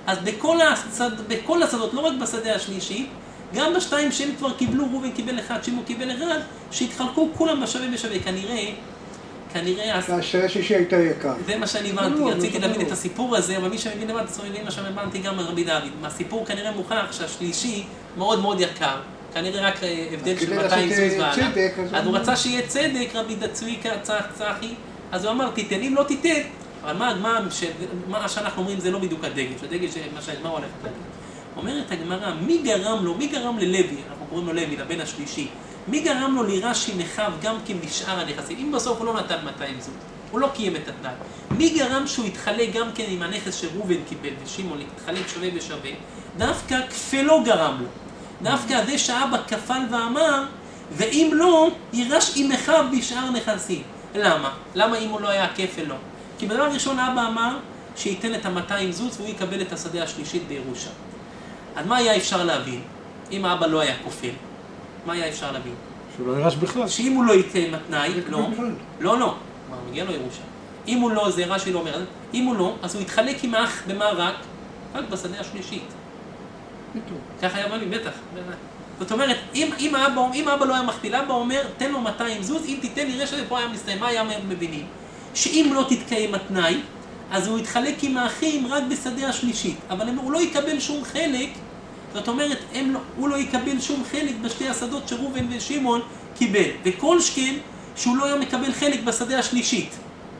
אז בכל, הצד, בכל השדות, לא רק בשדה השלישי, גם בשתיים שהם כבר קיבלו, ראובן קיבל אחד, שמעון קיבל אחד, שהתחלקו כולם בשווה בשווה. כנראה, כנראה...
השעה השישי הייתה יקר.
זה מה שאני הבנתי, רציתי להבין את הסיפור הזה, אבל מי שמבין לבד, אז מבין מה שהבנתי גם מרבי דוד. מהסיפור כנראה מוכח שהשלישי מאוד מאוד יקר. כנראה רק הבדל של מאתיים זוז ועלה. אז הוא רצה שיהיה צדק, רבי צביקה צחי, אז הוא אמר, תיתן, אם לא תיתן, אבל מה, מה, מה שאנחנו אומרים זה לא בדיוק הדגל, הדגל מה שהגמרא הולכת להגיד. אומרת הגמרא, מי גרם לו, מי גרם ללוי, אנחנו קוראים לו לוי, לבן השלישי, מי גרם לו לרש"י נחב גם כן בשאר הנכסים? אם בסוף הוא לא נתן מאתיים זוז, הוא לא קיים את התנאי. מי גרם שהוא יתחלק גם כן עם הנכס שראובן קיבל ושמעון יתחלק שווה בשווה? דווקא כפלו גרם לו. דווקא זה שאבא כפל ואמר, ואם לא, יירש עם אחיו בשאר נכסים. למה? למה אם הוא לא היה כפל לא? כי בדבר ראשון אבא אמר שייתן את ה-מאתיים זוז והוא יקבל את השדה השלישית בירושה. אז מה היה אפשר להבין? אם האבא לא היה כופל, מה היה אפשר להבין?
שהוא לא יירש בכלל.
שאם הוא לא ייתן מתנאי, לא, לא, לא, מה, מגיע לו ירושה. אם הוא לא, זה רש"י לא אומר, אם הוא לא, אז הוא יתחלק עם האח במה רק? רק בשדה השלישית. ככה היה מאמין, בטח. זאת אומרת, אם, אם, האבא, אם האבא לא היה מכפיל, אבא אומר, תן לו מאתיים זוז, אם תיתן לי רשת, פה היה מסתיים, מה היה מבינים? שאם לא תתקיים התנאי, אז הוא יתחלק עם האחים רק בשדה השלישית, אבל הוא לא יקבל שום חלק, זאת אומרת, לא, הוא לא יקבל שום חלק בשתי השדות שראובן ושמעון קיבל, וכל שכן שהוא לא היה מקבל חלק בשדה השלישית.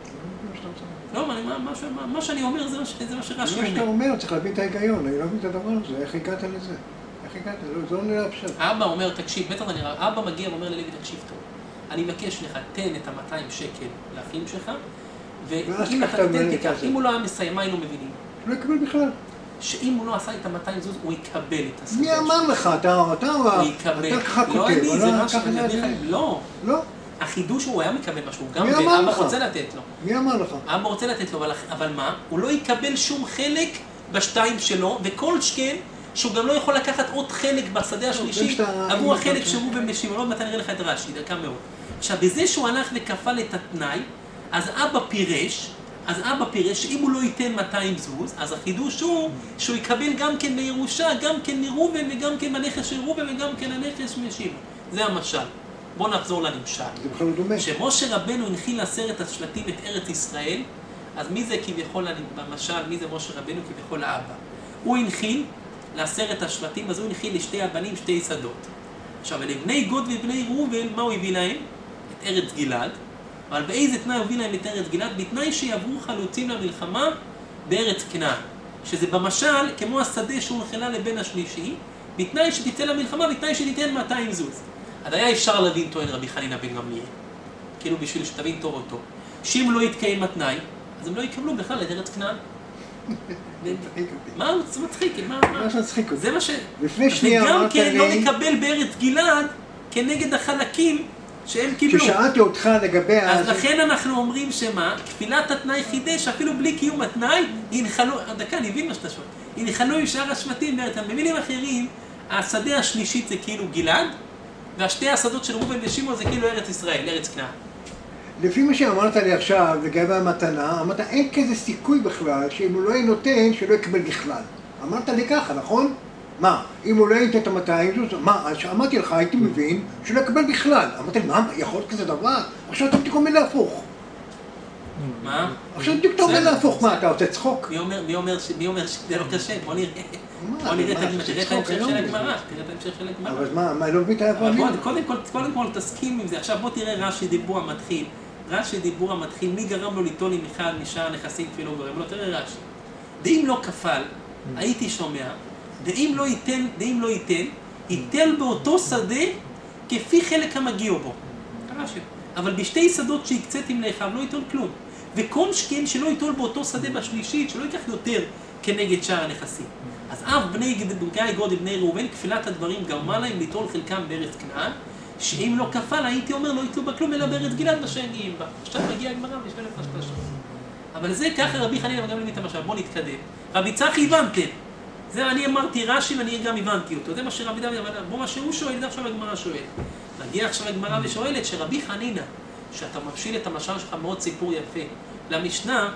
לא, מה, מה, מה, מה שאני אומר זה, זה מה שרש"י אומר.
מה שאתה אומר, צריך להבין את ההיגיון, אני לא מבין את הדבר הזה, איך הגעת לזה? איך הגעת? זה לא נראה פשוט.
אבא אומר, תקשיב, בטח אני רואה, אבא מגיע ואומר ללוי, תקשיב טוב, אני מבקש לך, תן את ה-מאתיים שקל לאחים שלך, ואם אתה תתן תיקח, אם הוא לא היה מסיים, מה היינו מבינים?
לא יקבל בכלל.
שאם הוא לא עשה את ה-מאתיים זוז, הוא יקבל את הסדר.
מי אמר לך? אתה ככה כותב,
לא אני, זה משהו, לא.
לא.
החידוש הוא היה מקבל משהו, גם אבא רוצה לתת לו.
מי אמר לך?
אבא רוצה לתת לו, אבל מה? הוא לא יקבל שום חלק בשתיים שלו, וכל שכן, שהוא גם לא יכול לקחת עוד חלק בשדה השלישי, עבור החלק שהוא במשימה. עוד מעט אני אראה לך את רש"י, דקה מאוד. עכשיו, בזה שהוא הלך וכפל את התנאי, אז אבא פירש, אז אבא פירש שאם הוא לא ייתן מאתיים זוז, אז החידוש הוא שהוא יקבל גם כן בירושה, גם כן מראובן וגם כן בנכס של ראובן וגם כן הנכס משמעון. זה המשל. בואו נחזור לנמשל.
זה בכלל לא דומה.
כשמשה רבנו הנחיל לעשרת השבטים את ארץ ישראל, אז מי זה כביכול, במשל, מי זה משה רבנו כביכול האבא? הוא הנחיל לעשרת השבטים, אז הוא הנחיל לשתי הבנים שתי שדות. עכשיו, לבני גוד ובני ראובן, מה הוא הביא להם? את ארץ גלעד. אבל באיזה תנאי הוביל להם את ארץ גלעד? בתנאי שיעברו חלוצים למלחמה בארץ כנען. שזה במשל, כמו השדה שהוא נחילה לבן השלישי, בתנאי שתצא למלחמה, בתנאי שתיתן מאתיים זוז. אז היה אפשר להבין, טוען רבי חנינא בן גמליאל, כאילו בשביל שתבין טוב אותו, שאם לא יתקיים התנאי, אז הם לא יקבלו בכלל את ארץ כנען. מה זה מצחיק?
מה מצחיק?
זה מה ש...
לפני שנייה אמרת לי...
וגם כן לא לקבל בארץ גלעד כנגד החלקים שהם קיבלו.
כששאלתי אותך לגבי...
אז לכן אנחנו אומרים שמה? כפילת התנאי חידש, אפילו בלי קיום התנאי, ינחלו... דקה, אני מבין מה שאתה שואל. ינחלו עם שאר השבטים בארץ. במילים אחרים, השדה השלישית זה כאילו גלעד, והשתי השדות של ראובן ושמעון זה כאילו ארץ ישראל, ארץ כנען.
לפי מה שאמרת לי עכשיו לגבי המתנה, אמרת אין כזה סיכוי בכלל שאם הוא לא יהיה נותן, שלא יקבל בכלל. אמרת לי ככה, נכון? מה? אם הוא לא ייתן את ה-מאתיים, מה? אז אמרתי לך, הייתי מבין שלא יקבל בכלל. אמרתי לי, מה? יכול להיות כזה דבר? עכשיו אתה תקום להפוך.
מה?
עכשיו אתה תקום להפוך. מה, אתה רוצה צחוק?
מי אומר שזה לא קשה? בוא נראה. בוא נראה את ההמשך של הגמרא. תראה את ההמשך של הגמרא.
אבל מה, מה, לא מבין את ההבנים?
קודם כל תסכים עם זה. עכשיו בוא תראה רש"י דיבור המתחיל. רש"י דיבור המתחיל, מי גרם לו ליטול עם אחד משאר הנכסים כפי לא גורם לו? תראה רש"י. דאם לא כפל, הייתי שומע, דאם לא ייתן, דאם לא ייתן, ייתן באותו שדה כפי חלק המגיע בו. רש"י. אבל בשתי שדות שהקציתם לאחיו לא ייטול כלום. וכל שכן שלא ייטול באותו שדה בשלישית, שלא ייקח יותר כנגד שאר הנכסים. אז אב בני גיא גוד ובני ראובן, כפילת הדברים גרמה להם ליטול חלקם בארץ כנען, שאם לא כפל, הייתי אומר, לא ייטלו בכלום, אלא בארץ גלעד בשגעים בה. עכשיו מגיע הגמרא ושואלת מה שאתה שואל. אבל זה ככה רבי חנינא וגם למית המשל. בוא נתקדם. רבי צחי הבנתם. זה אני אמרתי רש"י ואני גם הבנתי אותו. זה מה שרבי דוד אמר. בוא מה שהוא שואל, זה עכשיו הגמרא שואל. מגיע עכשיו הגמרא ושואלת שרבי חנינא, שאתה מבשיל את המשל שלך מאוד סיפור יפה. למשנה,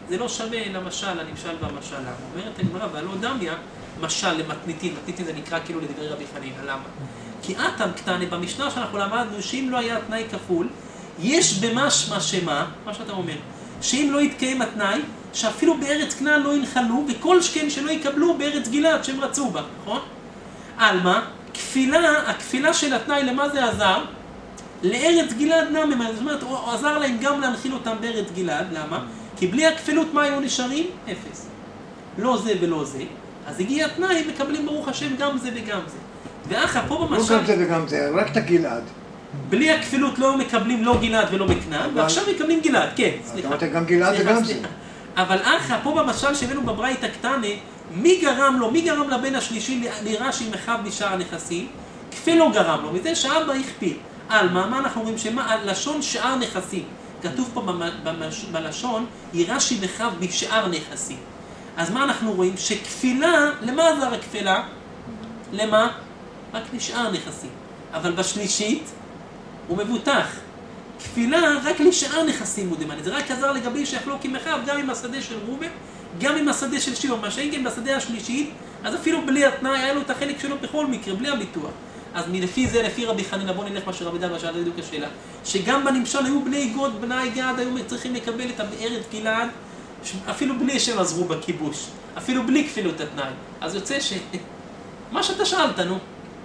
זה לא שווה למשל, הנמשל והמשל. למה? אומרת הגמרא, והלא דמיה, משל למתניתין, מתניתין זה נקרא כאילו לדברי רבי חנינא, למה? כי אטם קטנה, במשנה שאנחנו למדנו, שאם לא היה תנאי כפול, יש במשמע שמה, מה שאתה אומר, שאם לא יתקיים התנאי, שאפילו בארץ כנען לא ינחלו, וכל שכן שלא יקבלו בארץ גלעד שהם רצו בה, נכון? אלמה, כפילה, הכפילה של התנאי למה זה עזר? לארץ גלעד נמי, זאת אומרת, הוא עזר להם גם להנחיל אותם בארץ גלעד, למה? כי בלי הכפילות מה היו נשארים? אפס. לא זה ולא זה, אז הגיע התנאי, מקבלים ברוך השם גם זה וגם זה. ואחר פה במשל...
לא גם זה וגם זה, רק את הגלעד.
בלי הכפילות לא מקבלים לא גלעד ולא בכנען, ועכשיו מקבלים גלעד, כן, סליחה.
אתה אמרת גם גלעד וגם זה.
אבל אחר פה במשל שהבאנו בברייתא הקטנה, מי גרם לו, מי גרם לבן השלישי לרש"י מחב משאר הנכסים? כפי לא גרם לו, מזה שאבא הכפיל. על מה, מה אנחנו רואים? שמה? על לשון שאר נכסים. כתוב פה במש... בלשון, ירש"י מחב בשאר נכסים. אז מה אנחנו רואים? שכפילה, למה עזר הכפילה? למה? רק לשאר נכסים. אבל בשלישית, הוא מבוטח. כפילה רק לשאר נכסים מודמני. זה רק עזר לגבי שיחלוק עם מחב, גם עם השדה של רובין, גם עם השדה של שמעון. מה שאין כן בשדה השלישית, אז אפילו בלי התנאי, היה לו את החלק שלו בכל מקרה, בלי הביטוח. אז מלפי זה, לפי רבי חנינא, בוא נלך מה שרבי דבא שאל בדיוק השאלה, שגם בנמשל היו בני גוד, בני גד, היו צריכים לקבל את ארץ גלעד, אפילו בלי שהם עזרו בכיבוש, אפילו בלי כפילות התנאי. אז יוצא ש... מה שאתה שאלת, נו?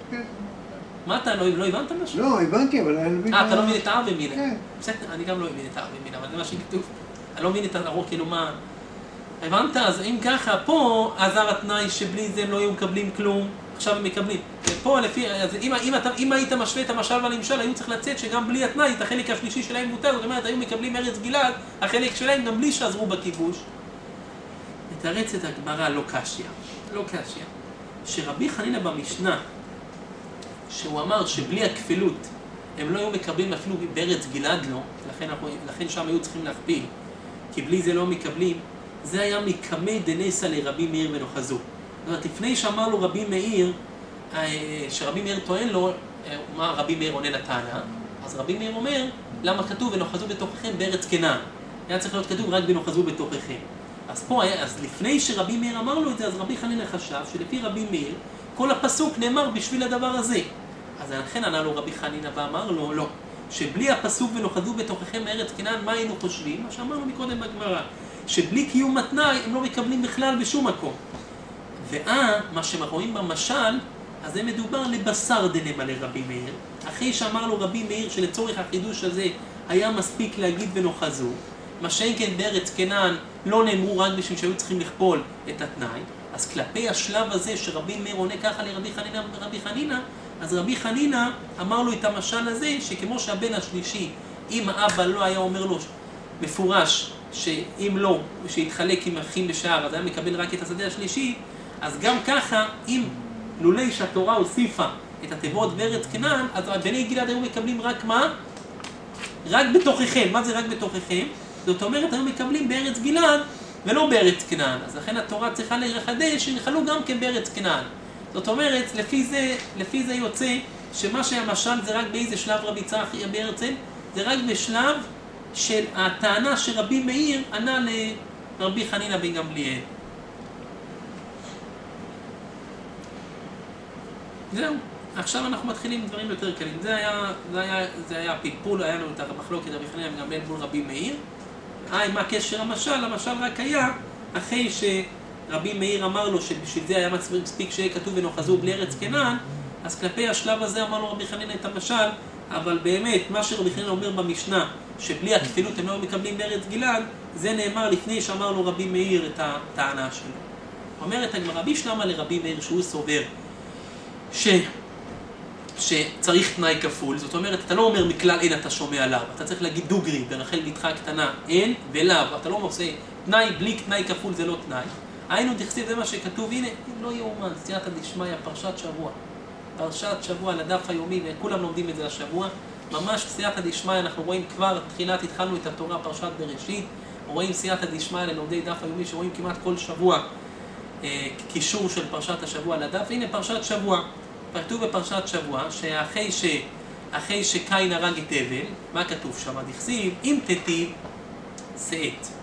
מה אתה, לא, לא הבנת משהו?
לא, הבנתי, אבל אני לא מבין...
אה, אתה לא מבין את הער ומילה?
כן.
בסדר, אני גם לא מבין את הער ומילה, אבל זה מה שכתוב. אני לא מבין את הרור, כאילו מה... הבנת? אז אם ככה, פה עזר התנאי שבלי זה הם לא היו מקבלים כלום, עכשיו הם מקבלים. פה לפי, אז אם, אם, אתה, אם היית משווה את המשל והנמשל, היו צריך לצאת שגם בלי התנאי, את החלק השלישי שלהם מותר, זאת אומרת, היו מקבלים ארץ גלעד, החלק שלהם גם בלי שעזרו בכיבוש. מתרצת הגמרא לא קשיא, לא קשיא. שרבי חנינא במשנה, שהוא אמר שבלי הכפילות, הם לא היו מקבלים אפילו בארץ גלעד לא, לכן, לכן שם היו צריכים להכפיל, כי בלי זה לא מקבלים, זה היה מקמי דנסה לרבי מאיר ונוחזו. זאת אומרת, לפני שאמר לו רבי מאיר, שרבי מאיר טוען לו, מה רבי מאיר עונה לטענה, אז רבי מאיר אומר, למה כתוב ונוחזו בתוככם בארץ כנען? היה צריך להיות כתוב רק ונוחזו בתוככם. אז פה, אז לפני שרבי מאיר אמר לו את זה, אז רבי חנינא חשב שלפי רבי מאיר, כל הפסוק נאמר בשביל הדבר הזה. אז לכן ענה לו רבי חנינא ואמר לו, לא, שבלי הפסוק ונוחזו בתוככם בארץ כנען, מה היינו חושבים? מה שאמרנו מקודם בגמרא, שבלי קיום התנאי הם לא מקבלים בכלל בשום מקום. ואה, מה שרואים במשל, אז זה מדובר לבשר דנמא לרבי מאיר. אחרי שאמר לו רבי מאיר שלצורך החידוש הזה היה מספיק להגיד ונוחזו, מה שאין כן בארץ כנען לא נאמרו רק בשביל שהיו צריכים לכפול את התנאי, אז כלפי השלב הזה שרבי מאיר עונה ככה לרבי חנינא ורבי חנינא, אז רבי חנינא אמר לו את המשל הזה שכמו שהבן השלישי, אם האבא לא היה אומר לו מפורש שאם לא, שיתחלק עם אחים בשער, אז היה מקבל רק את השדה השלישי, אז גם ככה, אם לולי שהתורה הוסיפה את התיבות בארץ כנען, אז בני גלעד היו מקבלים רק מה? רק בתוככם. מה זה רק בתוככם? זאת אומרת, היו מקבלים בארץ גלעד ולא בארץ כנען. אז לכן התורה צריכה לחדש שינחלו גם כן בארץ כנען. זאת אומרת, לפי זה, לפי זה יוצא שמה שהמשל זה רק באיזה שלב רבי צחי בהרצל, זה רק בשלב של הטענה שרבי מאיר ענה לרבי חנינא בן גמליאל. זהו, עכשיו אנחנו מתחילים עם דברים יותר קלים. זה היה, זה היה, זה היה פלפול, היה לנו את המחלוקת רבי חנינא בן גמליאל מול רבי מאיר. אה, מה הקשר המשל? המשל רק היה אחרי שרבי מאיר אמר לו שבשביל זה היה מספיק שיהיה כתוב ונוחזו בלי ארץ כנען, אז כלפי השלב הזה אמר לו רבי חנינא את המשל, אבל באמת, מה שרבי חנינא אומר במשנה, שבלי הכפילות הם לא מקבלים בארץ גלעד, זה נאמר לפני שאמר לו רבי מאיר את הטענה שלו. אומרת הגמרא, רבי שלמה לרבי מאיר שהוא סובר, ש... שצריך תנאי כפול, זאת אומרת, אתה לא אומר מכלל אין אתה שומע לאו, אתה צריך להגיד דוגרי, ברחל בתך הקטנה, אין ולאו, אתה לא עושה תנאי בלי תנאי כפול, זה לא תנאי. היינו תכסיב, זה מה שכתוב, הנה, לא יאומן, סייעתא דשמיא, פרשת שבוע. פרשת שבוע לדף היומי, וכולם לומדים את זה השבוע. ממש סייעתא דשמיא, אנחנו רואים כבר, תחילת התחלנו את התורה, פרשת בראשית, רואים סייעתא דשמיא ללומדי דף היומי, שרואים כמעט כל שבוע אה, קישור של פרשת השבוע לדף. הנה פרשת שבוע. כתוב בפרשת שבוע, שאחרי ש... אחרי שקין הרג את הבל, מה כתוב שם? דכסיב, אם תיטיב, שאת.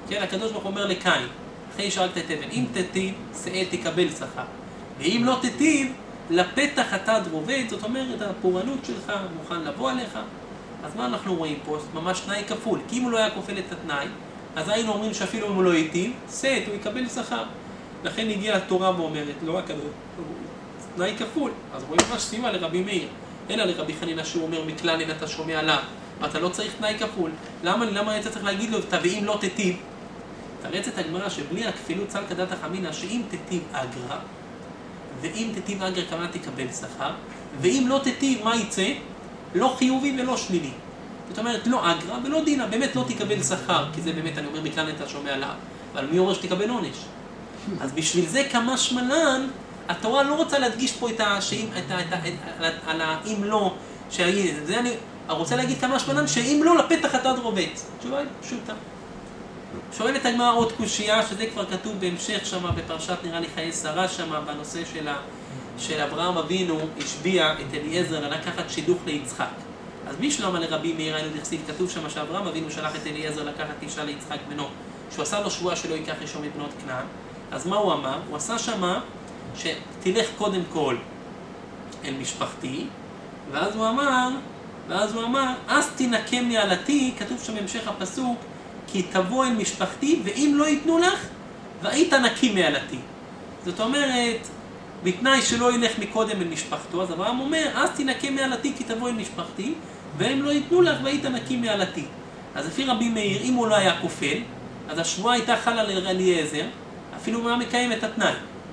כן, הקדוש ברוך הוא אומר לקין, אחרי שהרגת את הבל, אם תיטיב, שאה תקבל שכר. ואם לא תיטיב, לפתח אתה רובד, זאת אומרת, הפורענות שלך מוכן לבוא עליך. אז מה אנחנו רואים פה? ממש תנאי כפול. כי אם הוא לא היה כופל את התנאי, אז היינו אומרים שאפילו אם הוא לא היטיב, שאת, הוא יקבל שכר. לכן הגיעה התורה ואומרת, לא רק תנאי כפול. אז רואים ממש סיוע לרבי מאיר. אלא לרבי חנינא שהוא אומר, מכלל אין אתה שומע לה. אתה לא צריך תנאי כפול. למה? למה היית צריך להגיד לו, ואם לא תיטיב? תרץ את הגמרא שבלי הכפילות סלקא דעתך אמינא, שאם תיטיב אגרא, ואם תיטיב אגרא כמה תקבל שכר, ואם לא תיטיב, מה יצא? לא חיובי ולא שלילי. זאת אומרת, לא אגרא ולא דינה, באמת לא תקבל שכר, כי זה באמת, אני אומר, מכלל אתה שומע לה, אבל מי אומר שתקבל עונש? אז בשביל זה כמה שמלן, התורה לא רוצה להדגיש פה את ה... שאם, את ה... את ה... על האם לא, שהיא... זה אני... רוצה להגיד כמה שמלן, שאם לא, לפתח אתה רובץ. תשובה היא פשוטה. שואלת הגמרא עוד קושייה, שזה כבר כתוב בהמשך שמה, בפרשת נראה לי חיי שרה שמה, בנושא של, ה... של אברהם אבינו, השביע את אליעזר לקחת שידוך ליצחק. אז מי שלמה לרבי מאיר היינו דכסיב, כתוב שמה שאברהם אבינו שלח את אליעזר לקחת אישה ליצחק בנו, שהוא עשה לו שבועה שלא ייקח אישה מבנות כנען. אז מה הוא אמר? הוא עשה שמה שתלך קודם כל אל משפחתי, ואז הוא אמר, ואז הוא אמר, אז תנקה מעלתי, כתוב שם בהמשך הפסוק, כי תבוא אל משפחתי, ואם לא ייתנו לך, והיית נקי מעלתי. זאת אומרת, בתנאי שלא ילך מקודם אל משפחתו, אז אברהם אומר, אז תנקה מעלתי, כי תבוא אל משפחתי, ואם לא ייתנו לך, והיית נקי מעלתי. אז לפי רבי מאיר, אם הוא לא היה כופל, אז השבועה הייתה חלה לאליעזר, אפילו הוא היה מקיים את התנאי.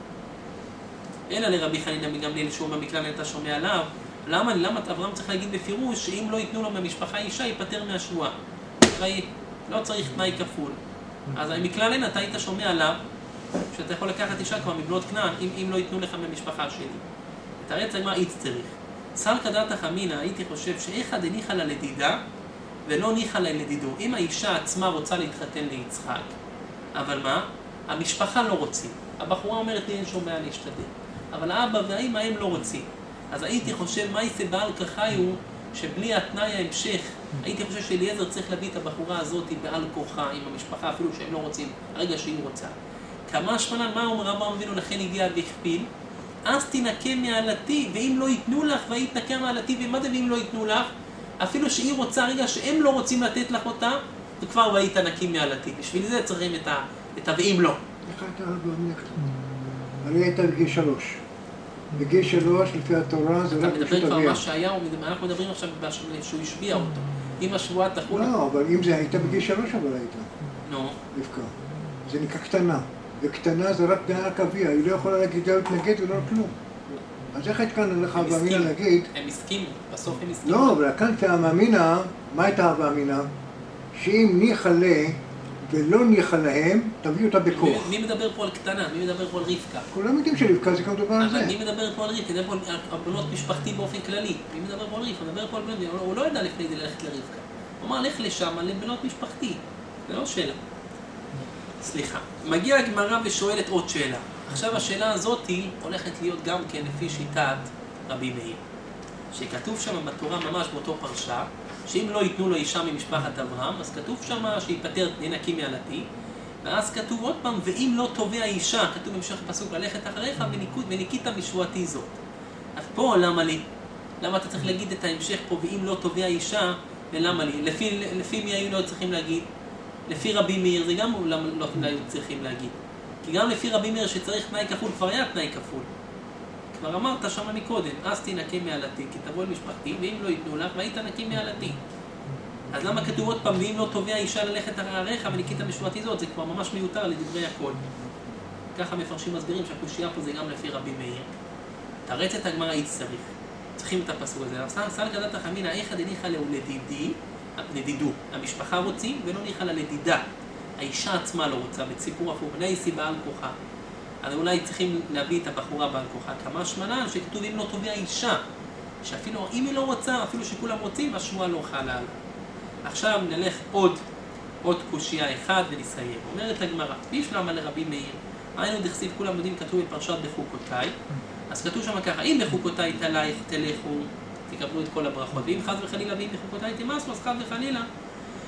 אלא לרבי חנינא מגמליאל שהוא במכלל אתה שומע עליו, למה, למה אברהם צריך להגיד בפירוש שאם לא ייתנו לו מהמשפחה אישה, ייפטר מהשבועה. לא צריך תנאי כפול. אז מכלל אין, אתה היית שומע עליו, שאתה יכול לקחת אישה כבר מבנות כנען, אם, אם לא ייתנו לך מהמשפחה שלי. תראה מה איץ צריך. סלקא דעתך אמינא, הייתי חושב שאיכא דניחא לה לדידה, ולא ניחא לה לדידו. אם האישה עצמה רוצה להתחתן ליצחק, אבל מה? המשפחה לא רוצים. הבחורה אומרת לי אין שומע להשתדל. אבל האבא והאמא הם לא רוצים. אז הייתי חושב, מה יצא בעל כחי הוא, שבלי התנאי ההמשך, הייתי חושב שאליעזר צריך להביא את הבחורה הזאת בעל כוחה עם המשפחה, אפילו שהם לא רוצים, הרגע שהיא רוצה. כמה שמלן, מה אומר אברהם אבינו, לכן הגיע והכפיל? אז תנקה מעלתי, ואם לא ייתנו לך, והיית נקה מעלתי, ומה זה ואם לא ייתנו לך? אפילו שהיא רוצה, רגע שהם לא רוצים לתת לך אותה, וכבר והיית נקי מעלתי. בשביל זה צריכים את ה... את ה... ואם לא.
איך הייתה במקרה? אני הייתה בגיל שלוש. בגיל שלוש, לפי התורה, זה רק פשוט אביה. אתה מדבר כבר מה שהיה,
אנחנו מדברים עכשיו שהוא השביע אותו. אם השבועה תחול...
לא, אבל אם זה הייתה בגיל שלוש, אבל הייתה.
נו.
רבקה. זה נקרא קטנה. וקטנה זה רק דעה אביה, היא לא יכולה להגיד לא להתנגד ולא כלום. אז איך היית כאן לך אבא אמינא להגיד...
הם הסכימו, בסוף הם הסכימו.
לא, אבל כאן כאבא אמינא, מה הייתה אבא אמינא? שאם ניחא לה ולא ניחא להם, תביאו אותה בכוח.
מי מדבר פה על קטנה? מי מדבר פה על רבקה?
כולם יודעים שרבקה זה גם דבר הזה.
אבל מי מדבר פה על רבקה? מדבר פה על בנות משפחתי באופן כללי. מי מדבר פה על רבקה? מדבר פה על בנות... הוא לא ידע לפני זה ללכת לרבקה. הוא אמר, לך לשם לבנות משפחתי. זה לא שאלה. סליחה. מגיעה הגמרא ושואלת עוד שאלה. עכשיו השאלה הזאת הולכת להיות גם כן לפי שיטת רבי מאיר. שכתוב שם בתורה ממש באותו פרשה, שאם לא ייתנו לו אישה ממשפחת אברהם, אז כתוב שם שיפטר נקי מעלתי, ואז כתוב עוד פעם, ואם לא תובע אישה, כתוב במשך הפסוק, ללכת אחריך וניקית משבועתי זאת. אז פה למה לי? למה אתה צריך להגיד את ההמשך פה, ואם לא תובע אישה, ולמה לי? לפי, לפי מי היו לא צריכים להגיד? לפי רבי מאיר זה גם לא, לא היו צריכים להגיד. כי גם לפי רבי מאיר שצריך תנאי כפול, כבר היה תנאי כפול. כבר אמרת שם מקודם, אז תנקה מעלתי, כי תבוא למשפחתי, ואם לא ייתנו לך, והיית נקי מעלתי. אז למה כתוב עוד פעם, ואם לא תובע אישה ללכת אחריך וניקית משבועתי זאת, זה כבר ממש מיותר לדברי הכל. ככה מפרשים מסבירים שהקושייה פה זה גם לפי רבי מאיר. תרץ את הגמרא איץ צריך. צריכים את הפסוק הזה. סלקא דעתך אמינא, איכא דניחא להו לדידי, לדידו. המשפחה רוצים ולא ניחא לה לדידה. האישה עצמה לא רוצה, בציפור הפוך, נייסי בעל כוחה. אז אולי צריכים להביא את הבחורה בעל כוחה. כמה שמלן שכתוב אם לא תובע אישה, שאפילו אם היא לא רוצה, אפילו שכולם רוצים, השבועה לא חלה עליו. עכשיו נלך עוד, עוד קושייה אחד ונסיים. אומרת הגמרא, בישלמה לרבי מאיר, היינו דכסיב כולם יודעים כתוב בפרשת בחוקותיי, אז כתוב שם ככה, אם בחוקותיי תלייך תלכו, תקבלו את כל הברכות, ואם חס וחלילה ואם בחוקותיי תמסו, אז חס וחלילה.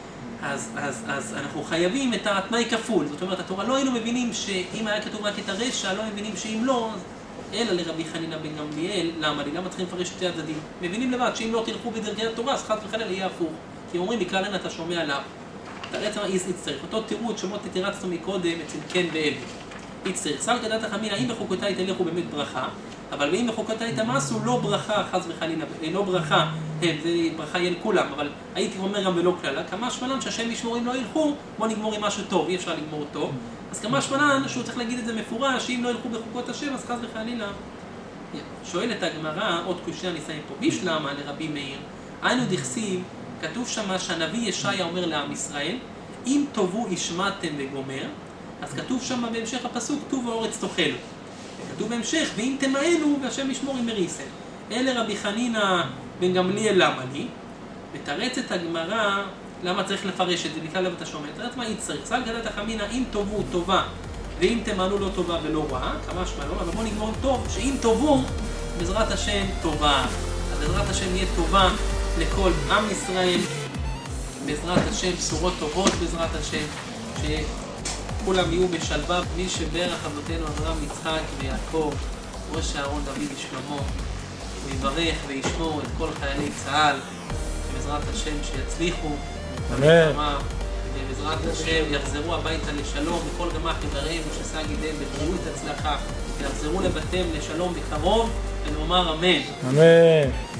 אז, אז, אז אנחנו חייבים את התנאי כפול. זאת אומרת, התורה לא היינו מבינים שאם היה כתוב רק את הרשע, לא מבינים שאם לא, אלא לרבי חנינא בן גמליאל, למה לי? למה צריכים לפרש שתי הצדדים? מבינים לבד שאם לא תלכו בדרכי התורה, אז חס וחלילה יהיה הפוך. כי אומרים, מכלל אין אתה שומע לאו. תראה מה איס יצטרך. אותו תירוץ שמות תירצנו מקודם אצל כן ואל. יצטרך. סל כדת החמינא, אם בחוקותיי תלכו באמת ברכה, אבל ואם בחוקותיי תמאסו, לא ברכה, חס וחלילה, לא ברכה, הם, זה ברכה יהיה לכולם, אבל הייתי אומר גם ולא כללה, כמה שמלן שהשם ישמור אם לא ילכו, בוא נגמור עם משהו טוב, אי אפשר לגמור טוב. אז כמה שמלן שהוא צריך להגיד את זה מפורש, שאם לא ילכו בחוקות השם, אז חס וחלילה. שואלת הגמרא, עוד קושיה ניסיים פה, בישלמה לרבי מאיר, היינו דכסיב, כתוב שמה שהנביא ישעיה אומר לעם ישראל, אם טובו השמעתם וגומר, אז כתוב שם בהמשך הפסוק, טוב האורץ תאכלו. כתוב בהמשך, ואם תמאנו, והשם ישמור עם מריסן. אלה רבי חנינא בן גמליאל למה לי? מתרצת הגמרא, למה צריך לפרש את זה, בכלל לב אתה שומע. תראה מה יצטרך, סל כדת החמינא, אם טובו טובה, ואם תמאנו לא טובה ולא רעה, כמה שמלון, אבל בואו נגמור טוב, שאם טובו, בעזרת השם טובה. אז בעזרת השם יהיה טובה לכל עם ישראל, בעזרת השם בשורות טובות, בעזרת השם, שכולם יהיו בשלווה. מי שברך אבותינו אברהם, יצחק ויעקב, ראש אהרון דוד ושלמה, הוא יברך וישמור את כל חיילי צה"ל, שבעזרת השם שיצליחו,
אמן.
ובעזרת השם יחזרו הביתה לשלום, וכל גמח ידרם ושסה גידם בבריאות הצלחה, ויחזרו לבתיהם לשלום בקרוב, ונאמר אמן.
אמן.